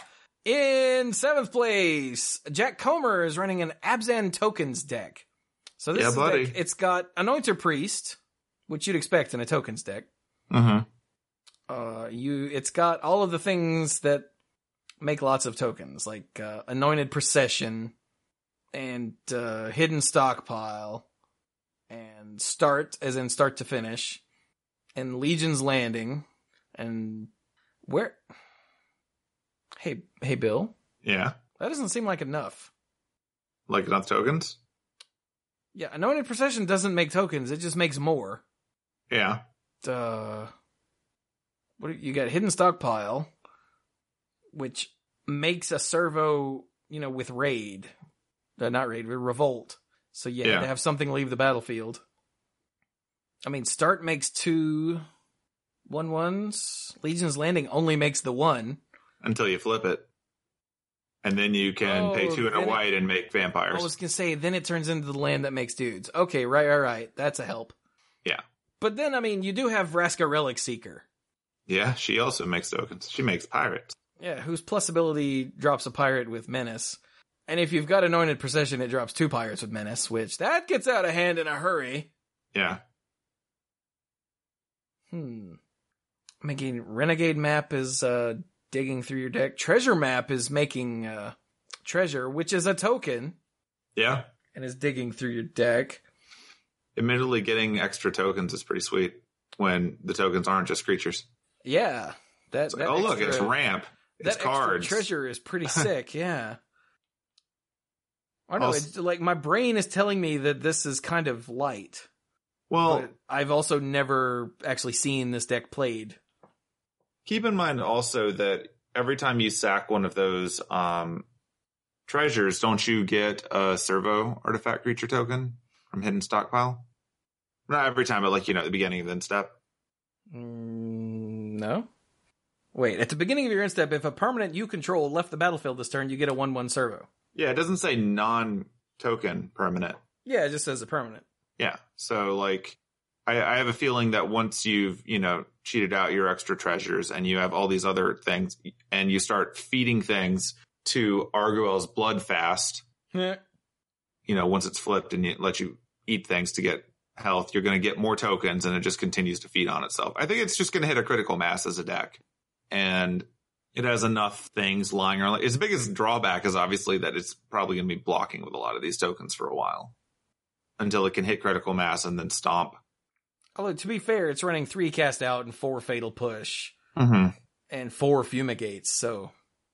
In seventh place, Jack Comer is running an Abzan Tokens deck. So this yeah, is buddy. deck, it's got Anointer Priest, which you'd expect in a Tokens deck. Mm-hmm. Uh, you, it's got all of the things that make lots of tokens, like uh, Anointed Procession and uh, Hidden Stockpile and Start, as in start to finish, and Legion's Landing, and where... Hey, hey, Bill. Yeah? That doesn't seem like enough. Like enough tokens? Yeah, Anointed Procession doesn't make tokens, it just makes more. Yeah. Uh, what you got? Hidden Stockpile, which makes a servo, you know, with raid. Uh, not raid, but revolt. So yeah, yeah, to have something leave the battlefield. I mean, Start makes two one ones. Legion's Landing only makes the one. Until you flip it. And then you can oh, pay two and a white it, and make vampires. I was going to say, then it turns into the land that makes dudes. Okay, right, right, right. That's a help. Yeah. But then, I mean, you do have Vraska Relic Seeker. Yeah, she also makes tokens. She makes pirates. Yeah, whose plus ability drops a pirate with Menace. And if you've got Anointed Procession, it drops two pirates with Menace, which that gets out of hand in a hurry. Yeah. Hmm. Making Renegade Map is uh, digging through your deck. Treasure Map is making uh, treasure, which is a token. Yeah. And is digging through your deck. Admittedly, getting extra tokens is pretty sweet when the tokens aren't just creatures. Yeah. That, it's that like, oh, extra, look, it's ramp. It's that cards. Extra treasure is pretty sick, yeah. I don't know, Also, it's like my brain is telling me that this is kind of light. Well, but I've also never actually seen this deck played. Keep in mind also that every time you sack one of those um, treasures, don't you get a servo artifact creature token from Hidden Stockpile? Not every time, but like, you know, at the beginning of the end step. Mm, no. Wait, at the beginning of your end step, if a permanent you control left the battlefield this turn, you get a one one servo. Yeah, it doesn't say non-token permanent. Yeah, it just says a permanent. Yeah, so like, I, I have a feeling that once you've, you know, cheated out your extra treasures and you have all these other things and you start feeding things to Arguel's Bloodfast, yeah. you know, once it's flipped and it lets you eat things to get health, you're going to get more tokens and it just continues to feed on itself. I think it's just going to hit a critical mass as a deck. And it has enough things lying around. Its biggest drawback is obviously that it's probably going to be blocking with a lot of these tokens for a while until it can hit critical mass and then stomp. Although, to be fair, it's running three Cast Out and four Fatal Push mm-hmm. and four Fumigates, so...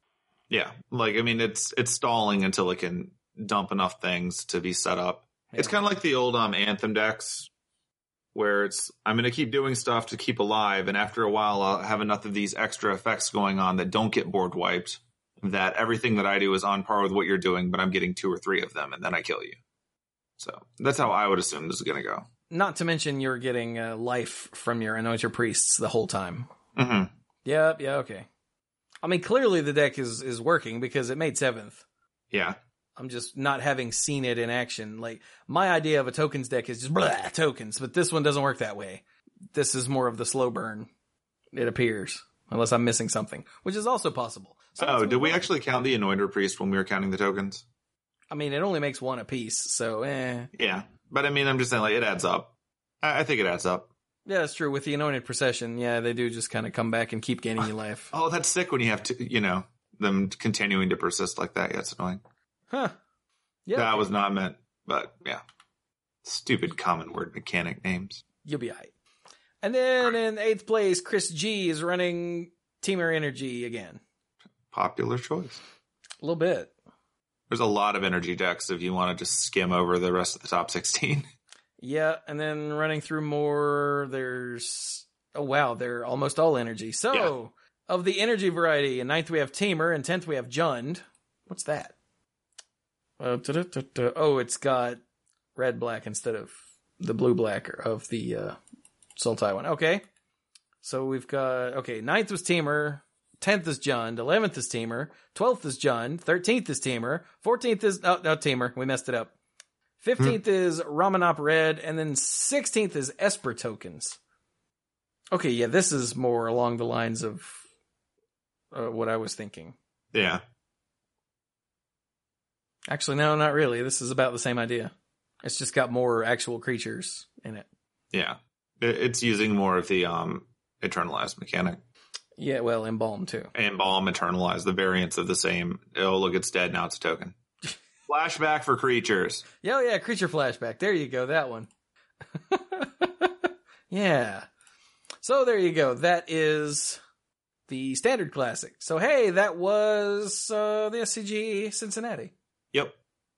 Yeah. Like, I mean, it's it's stalling until it can dump enough things to be set up. Yeah. It's kind of like the old um, Anthem decks, where it's, I'm going to keep doing stuff to keep alive, and after a while I'll have enough of these extra effects going on that don't get board wiped, that everything that I do is on par with what you're doing, but I'm getting two or three of them, and then I kill you. So that's how I would assume this is going to go. Not to mention you're getting uh, life from your Anointer Priests the whole time. Mm-hmm. Yep, yeah, okay. I mean, clearly the deck is, is working because it made seventh. Yeah. I'm just not having seen it in action. Like, my idea of a tokens deck is just blah, tokens, but this one doesn't work that way. This is more of the slow burn, it appears, unless I'm missing something, which is also possible. So oh, did we on. actually count the Anointer Priest when we were counting the tokens? I mean, it only makes one apiece, so eh. Yeah, but I mean, I'm just saying, like, it adds up. I, I think it adds up. Yeah, that's true. With the Anointed Procession, yeah, they do just kind of come back and keep gaining you life. Oh, that's sick when you have to, you know, them continuing to persist like that. Yeah, it's annoying. Huh. Yeah. That was not meant, but yeah. Stupid common word mechanic names. You'll be all right. And then in eighth place, Chris G is running Temur Energy again. Popular choice. A little bit. There's a lot of energy decks if you want to just skim over the rest of the top sixteen. Yeah, and then running through more, there's... Oh, wow, they're almost all energy. So, yeah. Of the energy variety, in ninth we have Temur, in tenth we have Jund. What's that? Uh, oh, it's got red-black instead of the blue-black of the uh, Sultai one. Okay. So we've got... Okay, ninth was Temur, tenth is Jund, eleventh is Temur, twelfth is Jund, thirteenth is Temur, fourteenth is... Oh, no, Temur. We messed it up. fifteenth hmm. is Ramanop Red, and then sixteenth is Esper Tokens. Okay, yeah, this is more along the lines of uh, what I was thinking. Yeah. Actually, no, not really. This is about the same idea. It's just got more actual creatures in it. Yeah. It's using more of the um, Eternalized mechanic. Yeah, well, Embalm, too. Embalm, Eternalized, the variants of the same. Oh, look, it's dead. Now it's a token. Flashback for creatures. Yeah, yeah, creature flashback. There you go, that one. Yeah. So there you go. That is the Standard Classic. So hey, that was uh, the S C G Cincinnati. Yep.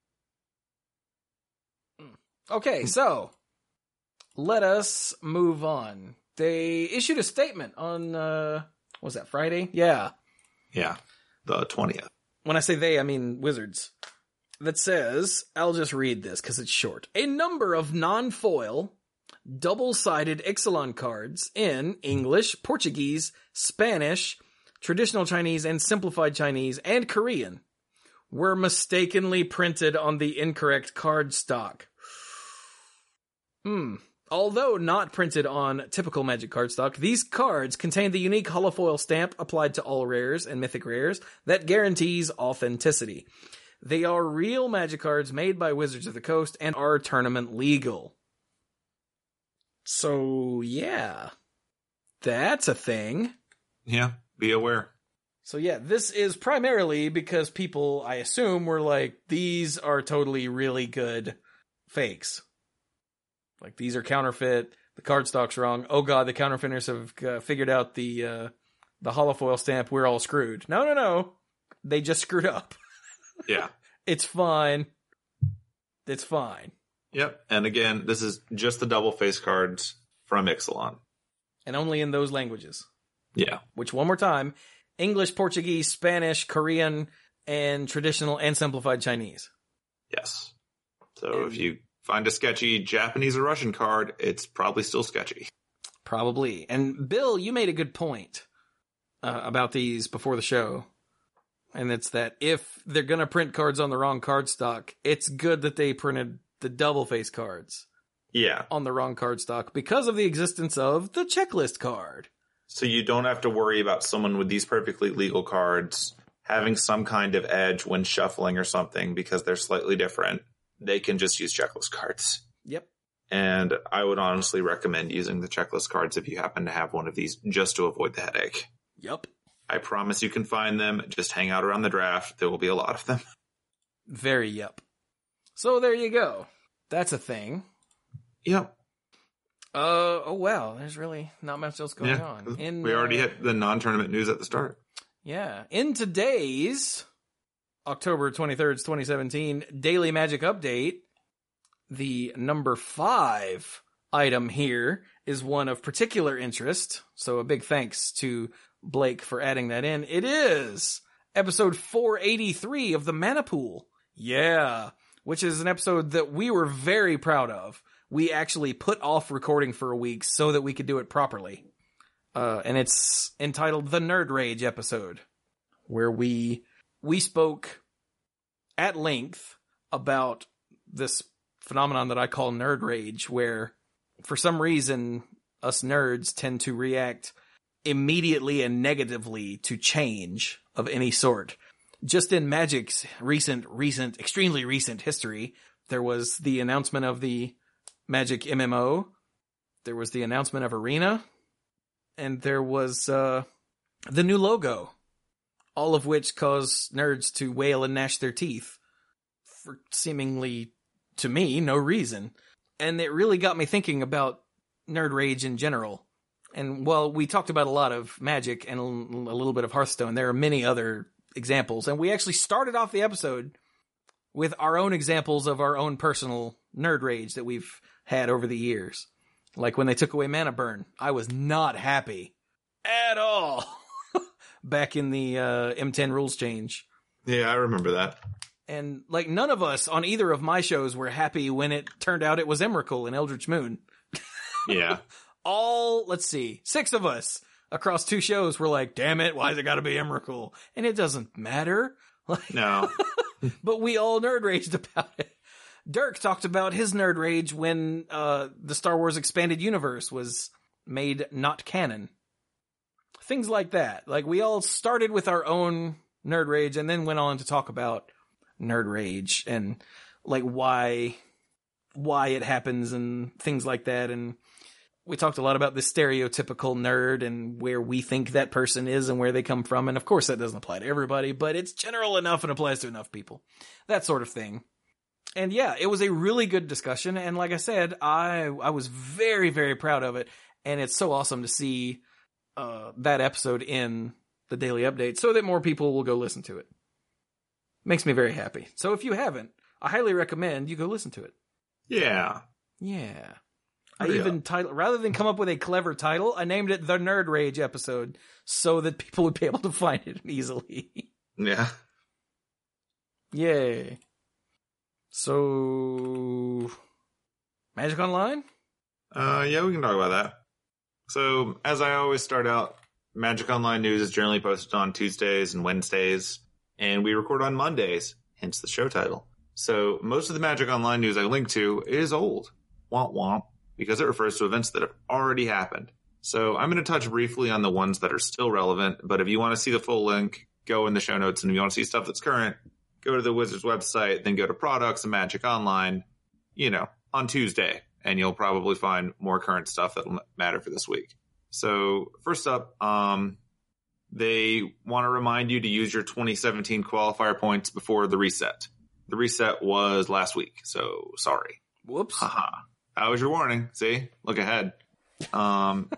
Okay, so let us move on. They issued a statement on, uh, what was that, Friday? Yeah. Yeah, the twentieth. When I say they, I mean Wizards. That says, I'll just read this because it's short. A number of non-foil, double-sided Ixalan cards in English, Portuguese, Spanish, traditional Chinese, and simplified Chinese, and Korean were mistakenly printed on the incorrect card stock. Hmm. Although not printed on typical Magic cardstock, these cards contain the unique holofoil stamp applied to all rares and mythic rares that guarantees authenticity. They are real Magic cards made by Wizards of the Coast and are tournament legal. So, yeah. That's a thing. Yeah, be aware. So, yeah, this is primarily because people, I assume, were like, these are totally really good fakes. Like, these are counterfeit. The cardstock's wrong. Oh, God, the counterfeiters have uh, figured out the, uh, the holofoil stamp. We're all screwed. No, no, no. They just screwed up. Yeah. It's fine. It's fine. Yep. And again, this is just the double face cards from Ixalan. And only in those languages. Yeah. Which, one more time, English, Portuguese, Spanish, Korean, and traditional and simplified Chinese. Yes. So and if you find a sketchy Japanese or Russian card, it's probably still sketchy. Probably. And Bill, you made a good point uh, about these before the show. And it's that if they're going to print cards on the wrong cardstock, it's good that they printed the double face cards. Yeah. On the wrong cardstock because of the existence of the checklist card. So you don't have to worry about someone with these perfectly legal cards having some kind of edge when shuffling or something because they're slightly different. They can just use checklist cards. Yep. And I would honestly recommend using the checklist cards if you happen to have one of these just to avoid the headache. Yep. I promise you can find them. Just hang out around the draft. There will be a lot of them. Very yep. So there you go. That's a thing. Yep. Uh, oh, wow. There's really not much else going yeah. on. In, we already uh, hit the non-tournament news at the start. Yeah. In today's October twenty-third, twenty seventeen Daily Magic Update, the number five item here is one of particular interest. So a big thanks to Blake for adding that in. It is episode four eighty-three of the Mana Pool. Yeah. Which is an episode that we were very proud of. We actually put off recording for a week so that we could do it properly. Uh, and it's entitled The Nerd Rage episode, where we we spoke at length about this phenomenon that I call nerd rage, where for some reason us nerds tend to react immediately and negatively to change of any sort. Just in Magic's recent, recent, extremely recent history, there was the announcement of the Magic M M O, there was the announcement of Arena, and there was uh, the new logo, all of which caused nerds to wail and gnash their teeth for seemingly, to me, no reason. And it really got me thinking about nerd rage in general. And while we talked about a lot of Magic and a little bit of Hearthstone, there are many other examples. And we actually started off the episode with our own examples of our own personal nerd rage that we've had over the years. Like when they took away Mana Burn, I was not happy at all back in the uh, M ten rules change. Yeah, I remember that. And like none of us on either of my shows were happy when it turned out it was Emrakul in Eldritch Moon. Yeah. All, let's see, six of us across two shows were like, damn it, why's it gotta be Emrakul? And it doesn't matter. Like, no. But we all nerd raged about it. Dirk talked about his nerd rage when uh, the Star Wars Expanded Universe was made not canon. Things like that. Like, we all started with our own nerd rage and then went on to talk about nerd rage and, like, why why it happens and things like that. And we talked a lot about the stereotypical nerd and where we think that person is and where they come from. And, of course, that doesn't apply to everybody, but it's general enough and applies to enough people. That sort of thing. And yeah, it was a really good discussion. And like I said, I I was very, very proud of it. And it's so awesome to see uh, that episode in the Daily Update so that more people will go listen to it. Makes me very happy. So if you haven't, I highly recommend you go listen to it. Yeah. Yeah. I Yeah. even title, rather than come up with a clever title, I named it The Nerd Rage episode so that people would be able to find it easily. Yeah. Yay. So, Magic Online? Uh, yeah, we can talk about that. So, as I always start out, Magic Online news is generally posted on Tuesdays and Wednesdays, and we record on Mondays, hence the show title. So, most of the Magic Online news I link to is old. Womp womp. Because it refers to events that have already happened. So, I'm going to touch briefly on the ones that are still relevant, but if you want to see the full link, go in the show notes, and if you want to see stuff that's current, go to the Wizards website, then go to products and Magic Online, you know, on Tuesday, and you'll probably find more current stuff that'll matter for this week. So first up, um, they want to remind you to use your twenty seventeen qualifier points before the reset. The reset was last week, so sorry. Whoops. Haha. That was your warning. See? Look ahead. Um,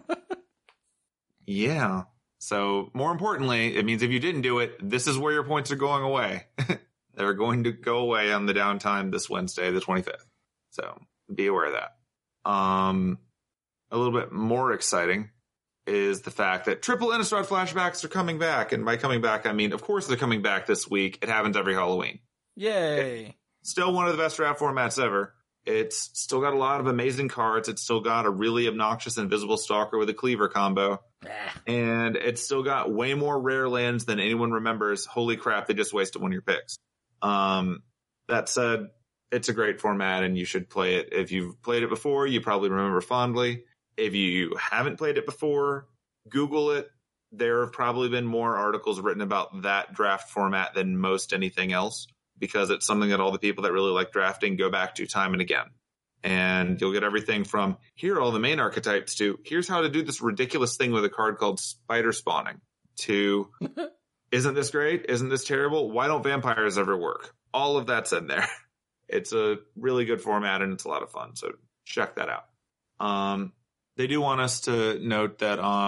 yeah. So more importantly, it means if you didn't do it, this is where your points are going away. They're going to go away on the downtime this Wednesday, the twenty-fifth. So be aware of that. Um, a little bit more exciting is the fact that Triple Innistrad flashbacks are coming back. And by coming back, I mean, of course, they're coming back this week. It happens every Halloween. Yay. Still one of the best draft formats ever. It's still got a lot of amazing cards. It's still got a really obnoxious Invisible Stalker with a Cleaver combo. And it's still got way more rare lands than anyone remembers. Holy crap, they just wasted one of your picks. Um, that said, it's a great format and you should play it. If you've played it before, you probably remember fondly. If you haven't played it before, Google it. There have probably been more articles written about that draft format than most anything else, because it's something that all the people that really like drafting go back to time and again. And you'll get everything from here are all the main archetypes to here's how to do this ridiculous thing with a card called Spider Spawning to isn't this great? Isn't this terrible? Why don't vampires ever work? All of that's in there. It's a really good format and it's a lot of fun. So check that out. Um, they do want us to note that um,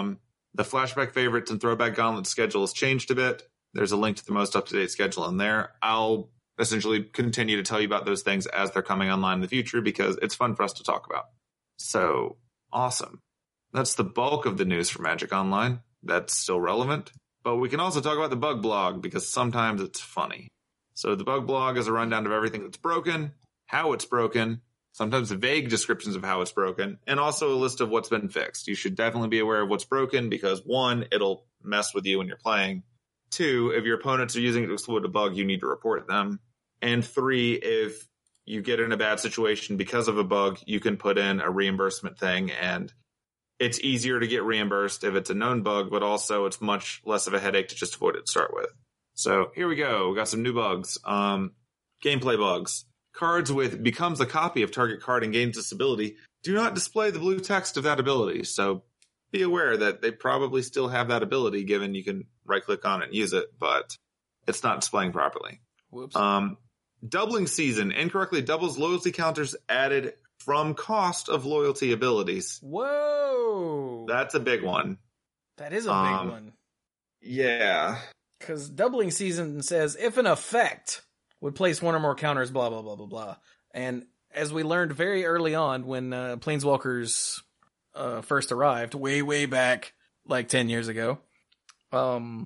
The Flashback Favorites and Throwback Gauntlet schedule has changed a bit. There's a link to the most up-to-date schedule in there. I'll essentially continue to tell you about those things as they're coming online in the future because it's fun for us to talk about. So, awesome. That's the bulk of the news for Magic Online. That's still relevant. But we can also talk about the bug blog because sometimes it's funny. So the bug blog is a rundown of everything that's broken, how it's broken, sometimes vague descriptions of how it's broken, and also a list of what's been fixed. You should definitely be aware of what's broken because, one, it'll mess with you when you're playing. Two, if your opponents are using it to exploit a bug, you need to report them. And three, if you get in a bad situation because of a bug, you can put in a reimbursement thing, and it's easier to get reimbursed if it's a known bug, but also it's much less of a headache to just avoid it to start with. So here we go. We got some new bugs. Um, gameplay bugs. Cards with becomes a copy of target card and gains this ability do not display the blue text of that ability. So be aware that they probably still have that ability, given you can right-click on it and use it, but it's not displaying properly. Whoops. Um, doubling season incorrectly doubles loyalty counters added from cost of loyalty abilities. Whoa! That's a big one. That is a big Um, one. Yeah. Because doubling season says, if an effect would place one or more counters, blah, blah, blah, blah, blah. And as we learned very early on when uh, Planeswalkers uh, first arrived, way, way back, like ten years ago, um,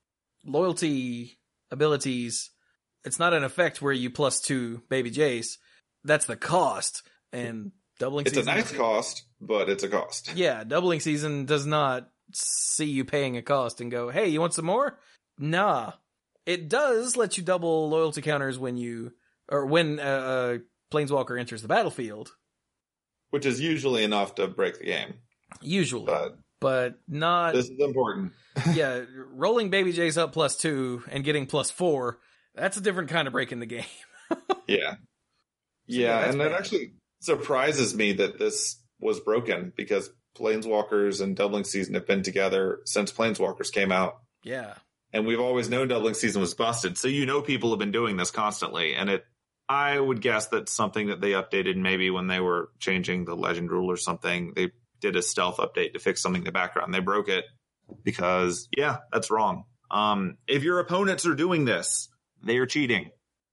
loyalty abilities, it's not an effect where you plus two Baby Jace. That's the cost. And doubling It's season... a nice cost, but it's a cost. Yeah, doubling season does not see you paying a cost and go, hey, you want some more? Nah. It does let you double loyalty counters when you, or when a, a Planeswalker enters the battlefield. Which is usually enough to break the game. Usually. But, but not, this is important. yeah, rolling Baby Jace up plus two and getting plus four, that's a different kind of break in the game. Yeah. So, yeah, yeah, and that bad. actually surprises me that this was broken because Planeswalkers and Doubling Season have been together since Planeswalkers came out. Yeah. And we've always known Doubling Season was busted. So you know people have been doing this constantly. And it, I would guess that's something that they updated maybe when they were changing the Legend rule or something. They did a stealth update to fix something in the background. They broke it because, yeah, that's wrong. Um, if your opponents are doing this, they are cheating.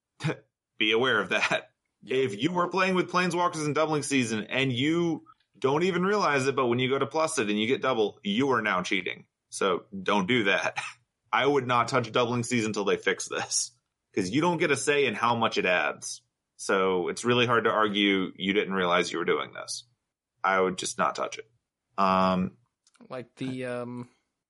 Be aware of that. If you are playing with Planeswalkers in Doubling Season and you don't even realize it, but when you go to plus it and you get double, you are now cheating. So don't do that. I would not touch Doubling Season until they fix this because you don't get a say in how much it adds. So it's really hard to argue you didn't realize you were doing this. I would just not touch it. Um, Like the, um,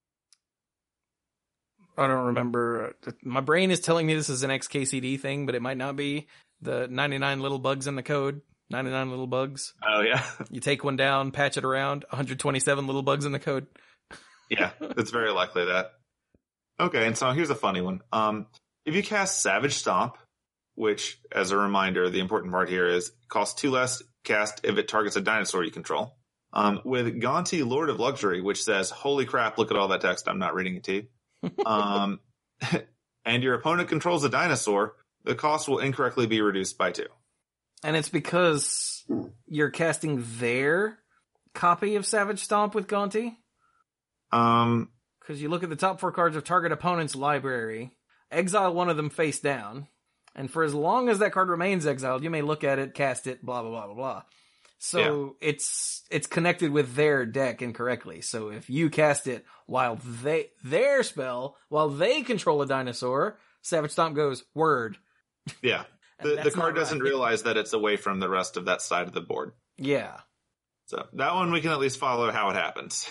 I don't remember. My brain is telling me this is an X K C D thing, but it might not be. The ninety-nine little bugs in the code. ninety-nine little bugs. oh, yeah. You take one down, patch it around. one hundred twenty-seven little bugs in the code. Yeah, it's very likely that. Okay, and so here's a funny one. Um, if you cast Savage Stomp, which, as a reminder, the important part here is costs two less cast if it targets a dinosaur you control. Um, with Gonti, Lord of Luxury, which says, holy crap, look at all that text. I'm not reading it to you. um, and your opponent controls a dinosaur, the cost will incorrectly be reduced by two. And it's because you're casting their copy of Savage Stomp with Gonti? Um, Because you look at the top four cards of target opponent's library, exile one of them face down, and for as long as that card remains exiled, you may look at it, cast it, blah, blah, blah, blah, blah. So yeah. it's it's connected with their deck incorrectly. So if you cast it while they their spell, while they control a dinosaur, Savage Stomp goes, word. Yeah. The, the card doesn't right. realize that it's away from the rest of that side of the board. Yeah. So that one we can at least follow how it happens.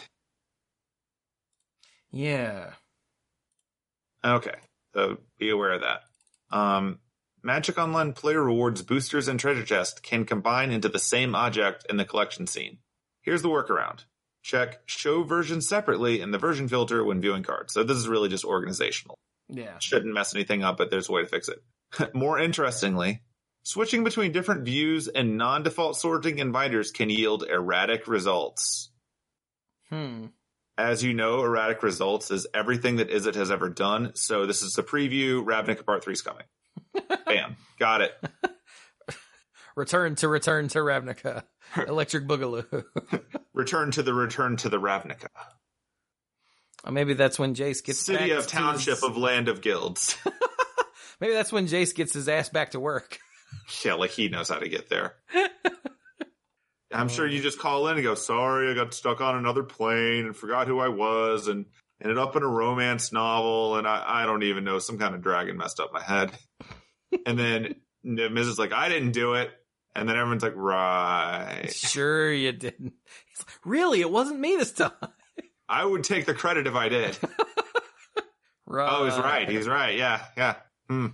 Yeah. Okay. So be aware of that. Um, Magic Online player rewards, boosters, and treasure chest can combine into the same object in the collection scene. Here's the workaround. Check show versions separately in the version filter when viewing cards. So this is really just organizational. Yeah. Shouldn't mess anything up, but there's a way to fix it. More interestingly, switching between different views and non-default sorting in binders can yield erratic results. Hmm. As you know, erratic results is everything that Izzet has ever done. So this is a preview. Ravnica Part three is coming. Bam. Got it. Return to return to Ravnica. Electric Boogaloo. Return to the return to the Ravnica. Or maybe that's when Jace gets City back of to township his... of land of guilds. Maybe that's when Jace gets his ass back to work. Yeah, like he knows how to get there. I'm sure you just call in and go, sorry, I got stuck on another plane and forgot who I was and ended up in a romance novel and I, I don't even know, some kind of dragon messed up my head. And then Missus like, I didn't do it. And then everyone's like, right. Sure you didn't. Like, really? It wasn't me this time. I would take the credit if I did. Right. Oh, he's right. He's right. Yeah, yeah. Hmm.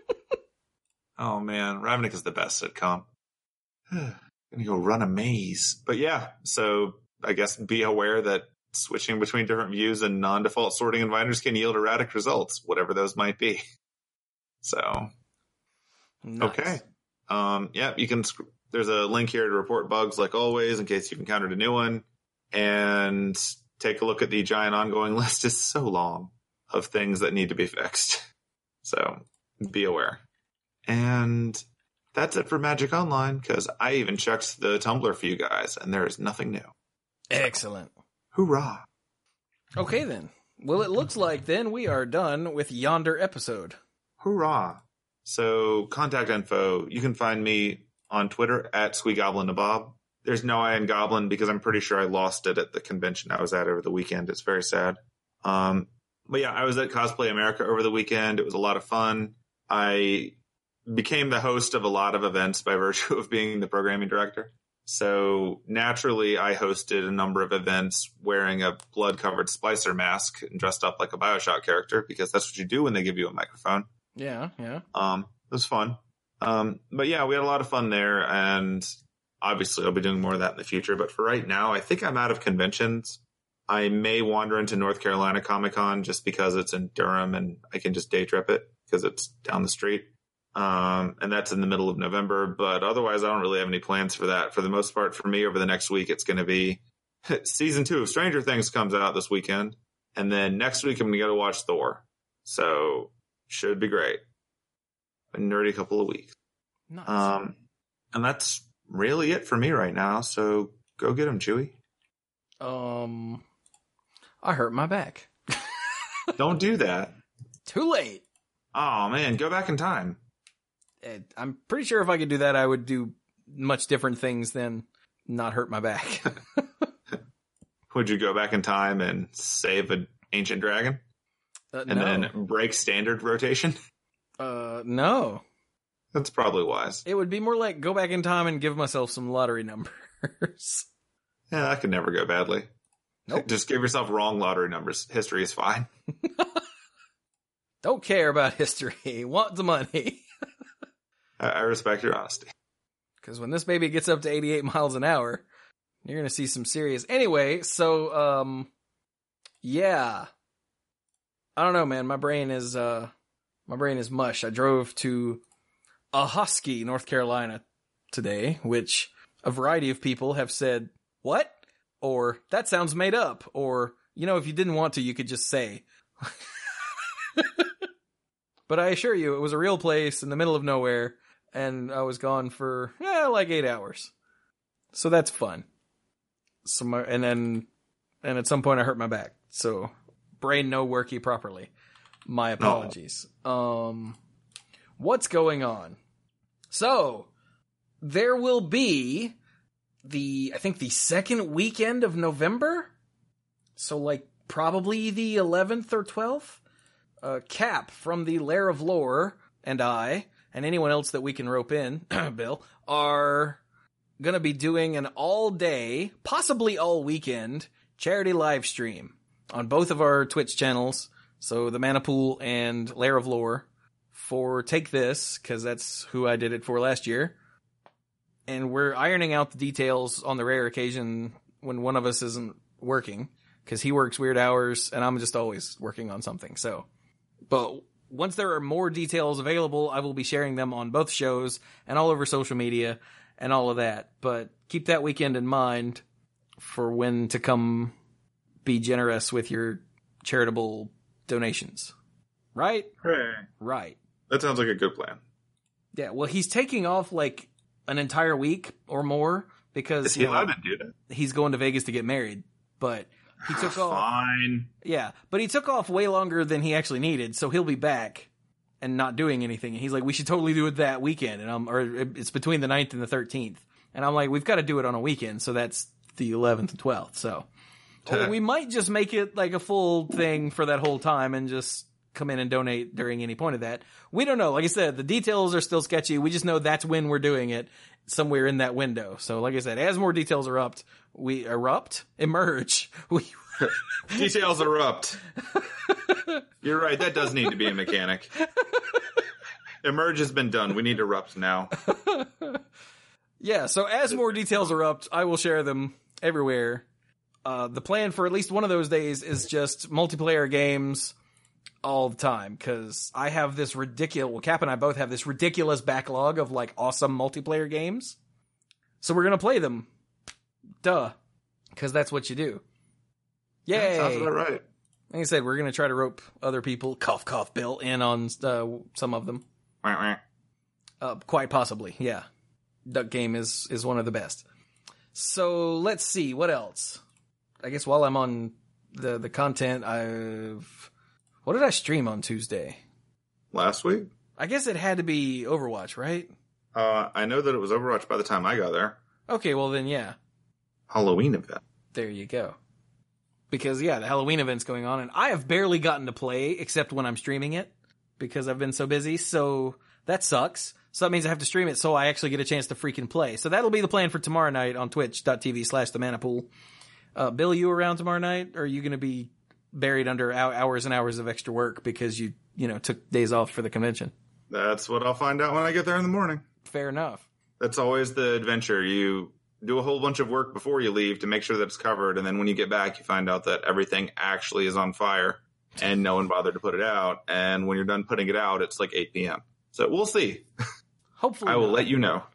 Oh, man. Ravnik is the best sitcom. Gonna go run a maze. But yeah, so I guess be aware that switching between different views and non-default sorting and binders can yield erratic results, whatever those might be. So, nice. Okay. Um, yeah, you can, there's a link here to report bugs like always in case you've encountered a new one. And take a look at the giant ongoing list. It's so long of things that need to be fixed. So be aware. And that's it for Magic Online, because I even checked the Tumblr for you guys, and there is nothing new. Excellent. Hoorah. Okay, then. Well, it looks like then we are done with yonder episode. Hoorah. So, contact info. You can find me on Twitter at SweetGoblinToBob. There's no I in Goblin because I'm pretty sure I lost it at the convention I was at over the weekend. It's very sad. Um, but yeah, I was at Cosplay America over the weekend. It was a lot of fun. I became the host of a lot of events by virtue of being the programming director. So naturally, I hosted a number of events wearing a blood-covered splicer mask and dressed up like a BioShock character because that's what you do when they give you a microphone. Yeah, yeah. Um, it was fun. Um, but yeah, we had a lot of fun there, and obviously I'll be doing more of that in the future. But for right now, I think I'm out of conventions. I may wander into North Carolina Comic-Con just because it's in Durham and I can just day trip it because it's down the street. Um, and that's in the middle of November. But otherwise, I don't really have any plans for that. For the most part, for me, over the next week, it's going to be season two of Stranger Things comes out this weekend. And then next week, I'm going to go to watch Thor. So should be great. A nerdy couple of weeks. Nice. Um, and that's really it for me right now. So go get them, Chewy. Um, I hurt my back. Don't do that. Too late. Oh, man, go back in time. I'm pretty sure if I could do that, I would do much different things than not hurt my back. Would you go back in time and save an ancient dragon? Uh, and no. then break standard rotation? Uh, no. That's probably wise. It would be more like go back in time and give myself some lottery numbers. Yeah, that could never go badly. Nope. Just give yourself wrong lottery numbers. History is fine. Don't care about history. Want the money. I, I respect your honesty. Because when this baby gets up to eighty-eight miles an hour, you're going to see some serious... Anyway, so, um... yeah. I don't know, man. My brain is, uh... My brain is mush. I drove to Ahoskie, North Carolina today, which a variety of people have said, what? Or, that sounds made up. Or, you know, if you didn't want to, you could just say. But I assure you, it was a real place in the middle of nowhere, and I was gone for, eh, like eight hours. So that's fun. So my, and then, and at some point I hurt my back. So, brain no worky properly. My apologies. Oh. Um, what's going on? So, there will be the, I think the second weekend of November? So, like, probably the eleventh or twelfth? Uh, Cap from the Lair of Lore and I, and anyone else that we can rope in, Bill, are gonna be doing an all-day, possibly all-weekend, charity live stream on both of our Twitch channels, so the Mana Pool and Lair of Lore, for Take This, because that's who I did it for last year. And we're ironing out the details on the rare occasion when one of us isn't working, because he works weird hours, and I'm just always working on something, so... But once there are more details available, I will be sharing them on both shows and all over social media and all of that. But keep that weekend in mind for when to come be generous with your charitable donations. Right? Hooray. Right. That sounds like a good plan. Yeah, well, he's taking off like an entire week or more because Is he you know, allowed to do that? he's going to Vegas to get married. But he took off. Fine. Yeah, but he took off way longer than he actually needed, so he'll be back and not doing anything. And he's like, we should totally do it that weekend. And I'm, or it's between the ninth and the thirteenth. And I'm like, we've got to do it on a weekend. So that's the eleventh and twelfth. So or we might just make it like a full thing for that whole time and just come in and donate during any point of that. We don't know. Like I said, the details are still sketchy. We just know that's when we're doing it, somewhere in that window. So like I said, as more details erupt, we erupt, emerge. We details erupt. You're right. That does need to be a mechanic. Emerge has been done. We need erupt now. Yeah. So as more details erupt, I will share them everywhere. Uh, the plan for at least one of those days is just multiplayer games all the time, because I have this ridiculous, well, Cap and I both have this ridiculous backlog of like awesome multiplayer games. So we're going to play them. Duh. Because that's what you do. Yay. Yeah, sounds about right. Like I said, we're going to try to rope other people, cough, cough, Bill, in on uh, some of them. Uh, quite possibly, yeah. Duck Game is, is one of the best. So let's see, what else? I guess while I'm on the, the content, I've... What did I stream on Tuesday? Last week? I guess it had to be Overwatch, right? Uh, I know that it was Overwatch by the time I got there. Okay, well then, yeah. Halloween event. There you go. Because, yeah, the Halloween event's going on, and I have barely gotten to play, except when I'm streaming it, because I've been so busy, so that sucks. So that means I have to stream it so I actually get a chance to freaking play. So that'll be the plan for tomorrow night on twitch.tv slash the mana pool. Uh, Bill, you around tomorrow night? Or are you going to be buried under hours and hours of extra work because you, you know, took days off for the convention? That's what I'll find out when I get there in the morning. Fair enough. That's always the adventure. You do a whole bunch of work before you leave to make sure that it's covered, and then when you get back, you find out that everything actually is on fire, and no one bothered to put it out, and when you're done putting it out, it's like eight p.m. So we'll see. Hopefully I will not. let you know.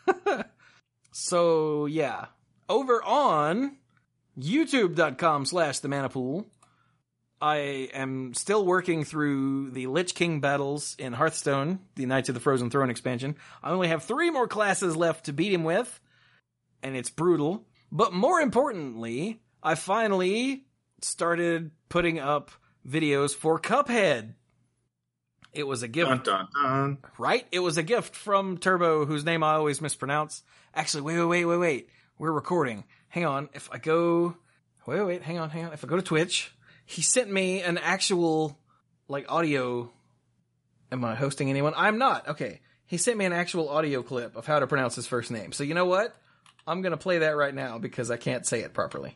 So, yeah. Over on youtube.com slash the mana pool, I am still working through the Lich King battles in Hearthstone, the Knights of the Frozen Throne expansion. I only have three more classes left to beat him with, and it's brutal. But more importantly, I finally started putting up videos for Cuphead. It was a gift. Dun, dun, dun. Right? It was a gift from Turbo, whose name I always mispronounce. Actually, wait, wait, wait, wait, wait. We're recording. Hang on. If I go... Wait, wait, wait. Hang on, hang on. If I go to Twitch... He sent me an actual, like, audio. Am I hosting anyone? I'm not. Okay. He sent me an actual audio clip of how to pronounce his first name. So you know what? I'm going to play that right now because I can't say it properly.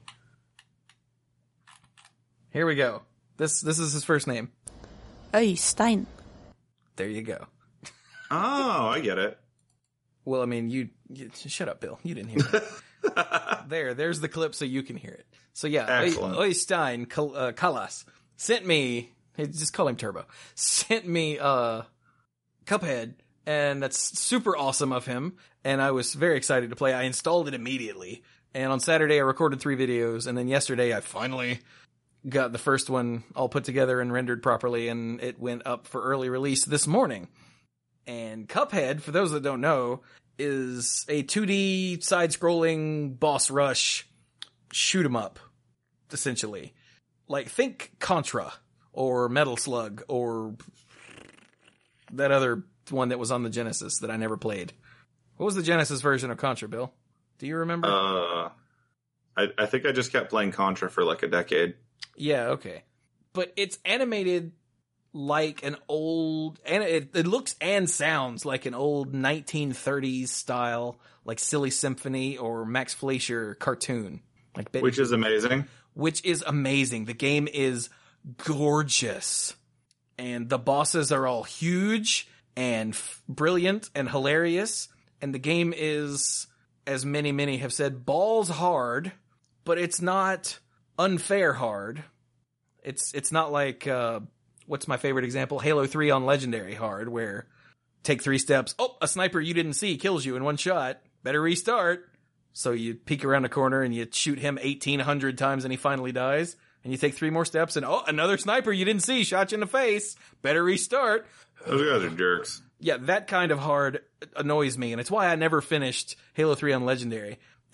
Here we go. This this is his first name. Øystein. There you go. Oh, I get it. Well, I mean, you, you shut up, Bill. You didn't hear it. there, there's the clip so you can hear it. So yeah, Excellent. Øystein Kal- uh, Kalas sent me, hey, just call him Turbo, sent me uh, Cuphead, and that's super awesome of him, and I was very excited to play. I installed it immediately, and on Saturday I recorded three videos, and then yesterday I finally got the first one all put together and rendered properly, and it went up for early release this morning. And Cuphead, for those that don't know, is a two D side-scrolling boss rush shoot 'em up, essentially. Like, think Contra, or Metal Slug, or that other one that was on the Genesis that I never played. What was the Genesis version of Contra, Bill? Do you remember? Uh, I, I think I just kept playing Contra for like a decade. Yeah, okay. But it's animated like an old, and it, it looks and sounds like an old nineteen thirties style, like Silly Symphony or Max Fleischer cartoon. Like, Which is amazing. Which is amazing. The game is gorgeous. And the bosses are all huge and f- brilliant and hilarious. And the game is, as many, many have said, balls hard, but it's not unfair hard. It's, it's not like, uh, what's my favorite example? Halo three on Legendary hard, where take three steps. Oh, a sniper you didn't see kills you in one shot. Better restart. So you peek around a corner and you shoot him eighteen hundred times and he finally dies. And you take three more steps and, oh, another sniper you didn't see shot you in the face. Better restart. Those guys are jerks. Yeah, that kind of hard annoys me. And it's why I never finished Halo three on Legendary.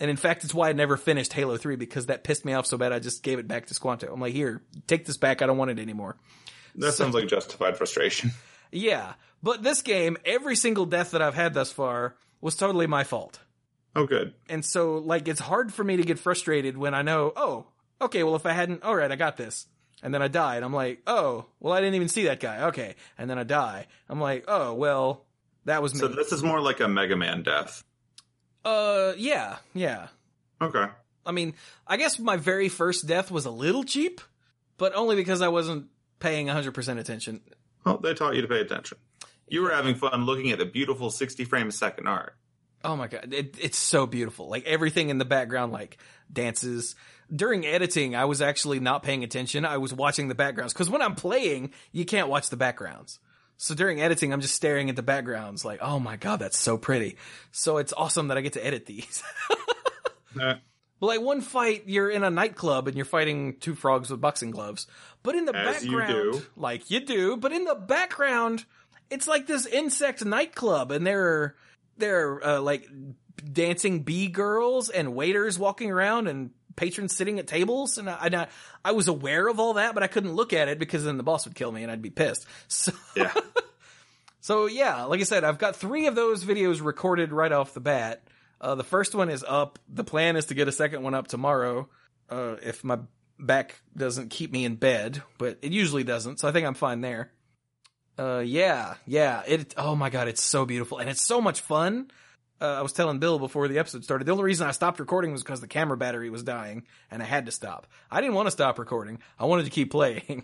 And in fact, it's why I never finished Halo three, because that pissed me off so bad I just gave it back to Squanto. I'm like, here, take this back. I don't want it anymore. That so, sounds like justified frustration. Yeah. But this game, every single death that I've had thus far was totally my fault. Oh, good. And so, like, it's hard for me to get frustrated when I know, oh, okay, well, if I hadn't, all right, I got this. And then I die, and I'm like, oh, well, I didn't even see that guy. Okay. And then I die. I'm like, oh, well, that was me. So this is more like a Mega Man death. Uh, yeah, yeah. Okay. I mean, I guess my very first death was a little cheap, but only because I wasn't paying one hundred percent attention. Well, they taught you to pay attention. You were having fun looking at the beautiful sixty frame a second art. Oh my god, it, it's so beautiful. Like, everything in the background, like, dances. During editing, I was actually not paying attention. I was watching the backgrounds. Because when I'm playing, you can't watch the backgrounds. So during editing, I'm just staring at the backgrounds like, oh my god, that's so pretty. So it's awesome that I get to edit these. uh. But like, one fight, you're in a nightclub and you're fighting two frogs with boxing gloves. But in the As background, you do. like you do, but in the background, it's like this insect nightclub, and there are, there are uh, like dancing bee girls and waiters walking around and patrons sitting at tables. And I, I, I was aware of all that, but I couldn't look at it because then the boss would kill me and I'd be pissed. So, yeah. So yeah, like I said, I've got three of those videos recorded right off the bat. Uh, the first one is up. The plan is to get a second one up tomorrow, uh, if my back doesn't keep me in bed, but it usually doesn't, so I think I'm fine there. Uh, yeah, yeah, it, oh my god, it's so beautiful, and it's so much fun. Uh, I was telling Bill before the episode started, the only reason I stopped recording was because the camera battery was dying, and I had to stop. I didn't want to stop recording. I wanted to keep playing.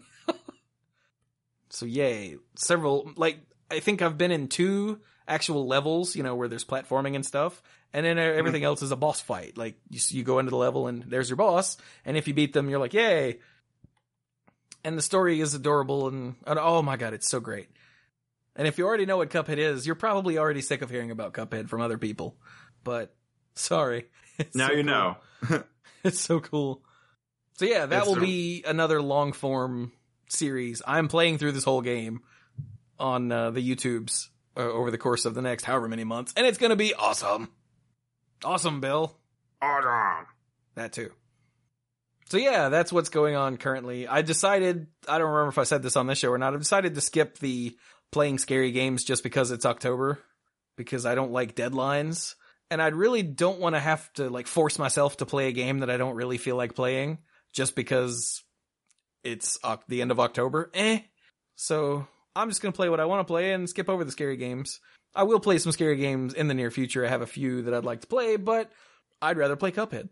So yay. Several, like, I think I've been in two actual levels, you know, where there's platforming and stuff, and then everything else is a boss fight. Like, you, you go into the level and there's your boss, and if you beat them, you're like, yay! And the story is adorable, and, and oh my god, it's so great. And if you already know what Cuphead is, you're probably already sick of hearing about Cuphead from other people. But, sorry. It's now so you cool. know. It's so cool. So yeah, that it's will so- be another long-form series. I'm playing through this whole game on uh, the YouTubes uh, over the course of the next however many months, and it's going to be awesome. Awesome, Bill. Awesome. That too. So yeah, that's what's going on currently. I decided, I don't remember if I said this on this show or not, I've decided to skip the playing scary games just because it's October, because I don't like deadlines, and I really don't want to have to like force myself to play a game that I don't really feel like playing just because it's uh, the end of October. Eh. So I'm just going to play what I want to play and skip over the scary games. I will play some scary games in the near future. I have a few that I'd like to play, but I'd rather play Cuphead.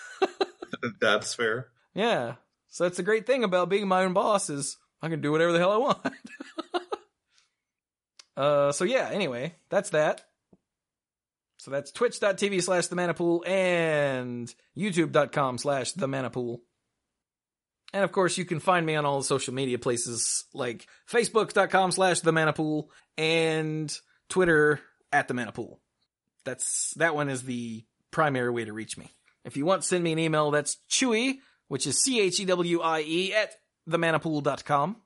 That's fair. Yeah. So that's the great thing about being my own boss is I can do whatever the hell I want. uh, so yeah, anyway, that's that. So that's twitch.tv slash the Manapool and youtube.com slash the Manapool. And of course, you can find me on all the social media places like facebook.com slash the Manapool and Twitter at the Manapool. That's, that one is the primary way to reach me. If you want to send me an email, that's Chewie, which is C H E W I E at the manapool dot com.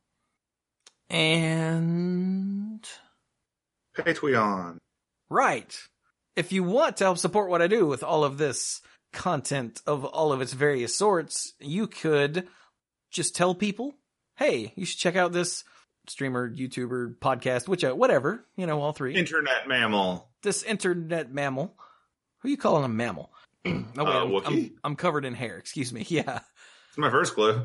And Patreon. Right. If you want to help support what I do with all of this content of all of its various sorts, you could just tell people, hey, you should check out this streamer, YouTuber, podcast, which, uh, whatever, you know, all three. Internet mammal. This internet mammal. Who are you calling a mammal? Oh, wait, Uh, I'm, Wookiee. I'm, I'm covered in hair. Excuse me. Yeah. It's my first clue.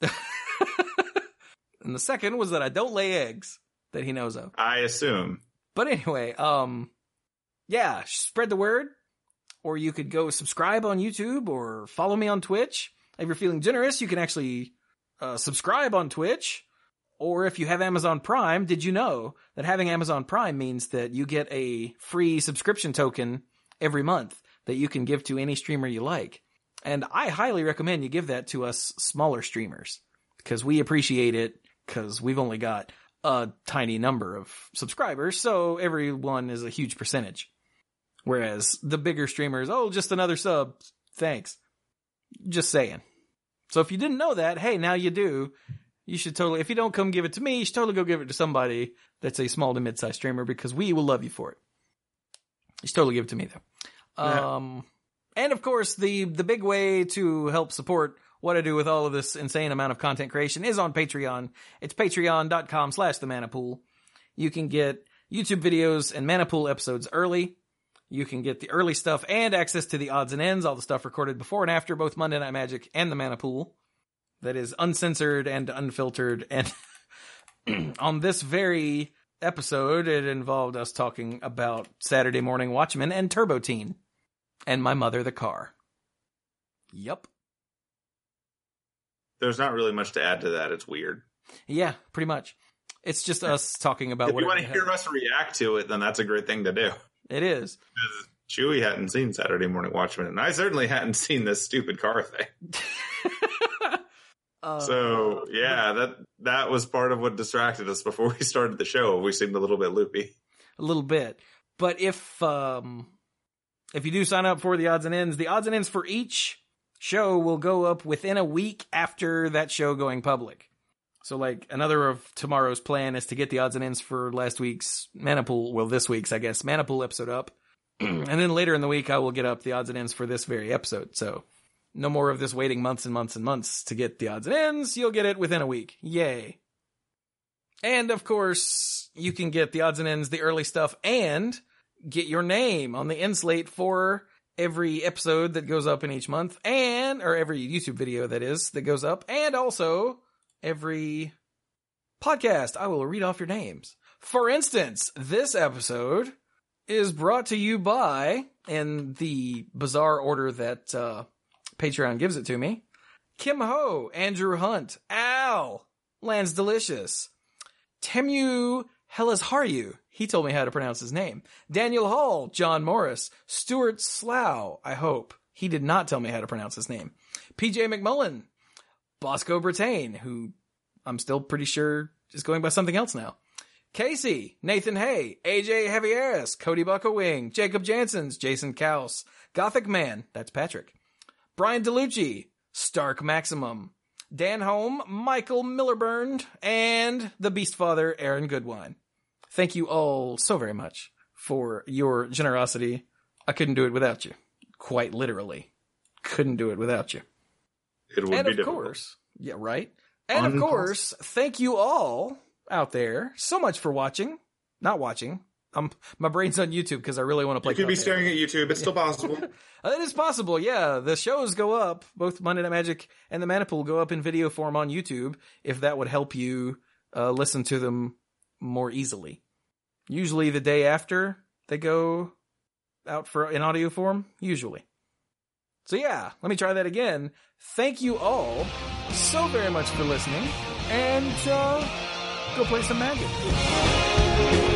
And the second was that I don't lay eggs that he knows of. I assume. But anyway, um, yeah, spread the word. Or you could go subscribe on YouTube or follow me on Twitch. If you're feeling generous, you can actually uh, subscribe on Twitch. Or if you have Amazon Prime, did you know that having Amazon Prime means that you get a free subscription token every month that you can give to any streamer you like? And I highly recommend you give that to us smaller streamers because we appreciate it because we've only got a tiny number of subscribers, so everyone is a huge percentage. Whereas the bigger streamers, oh, just another sub, thanks. Just saying. So if you didn't know that, hey, now you do. You should totally, if you don't come give it to me, you should totally go give it to somebody that's a small to mid-sized streamer because we will love you for it. You should totally give it to me, though. Yeah. Um, And of course, the, the big way to help support what I do with all of this insane amount of content creation is on Patreon. It's patreon.com slash the Manapool. You can get YouTube videos and Manapool episodes early. You can get the early stuff and access to the odds and ends, all the stuff recorded before and after both Monday Night Magic and the Manapool. That is uncensored and unfiltered. And on this very episode, it involved us talking about Saturday Morning Watchmen and Turbo Teen. And my mother, the car. Yup. There's not really much to add to that. It's weird. Yeah, pretty much. It's just us talking about what if you want to hear us react to it, then that's a great thing to do. It is. Because Chewie hadn't seen Saturday Morning Watchmen, and I certainly hadn't seen this stupid car thing. uh, so, yeah, that that was part of what distracted us before we started the show. We seemed a little bit loopy. A little bit. But if um, if you do sign up for the odds and ends, the odds and ends for each show will go up within a week after that show going public. So, like, another of tomorrow's plan is to get the odds and ends for last week's Manapool, well, this week's, I guess, Manapool episode up. And then later in the week, I will get up the odds and ends for this very episode. So, no more of this waiting months and months and months to get the odds and ends. You'll get it within a week. Yay. And, of course, you can get the odds and ends, the early stuff, and get your name on the end slate for every episode that goes up in each month, and, or every YouTube video, that is, that goes up, and also every podcast. I will read off your names. For instance, this episode is brought to you by, in the bizarre order that uh, Patreon gives it to me, Kim Ho, Andrew Hunt, Al, Lance Delicious, Temu Hellas Haryu, he told me how to pronounce his name, Daniel Hall, John Morris, Stuart Slough, I hope. He did not tell me how to pronounce his name. P J McMullen, Bosco Brattain, who I'm still pretty sure is going by something else now. Casey, Nathan Hay, A J Javieres, Cody Buckawing, Jacob Janssens, Jason Kaus, Gothic Man, that's Patrick, Brian DeLucci, Stark Maximum, Dan Holm, Michael Millerburn, and the Beast Father, Aaron Goodwine. Thank you all so very much for your generosity. I couldn't do it without you. Quite literally. Couldn't do it without you. It would and be of difficult. course, yeah, right. And of course, thank you all out there so much for watching. Not watching. Um, my brain's on YouTube because I really want to play. You could be Cuphead. staring at YouTube. It's still possible. It is possible, yeah. The shows go up, both Monday Night Magic and the Manapool go up in video form on YouTube, if that would help you uh, listen to them more easily. Usually the day after they go out for in audio form, usually. So yeah, let me try that again. Thank you all so very much for listening, and uh, go play some Magic.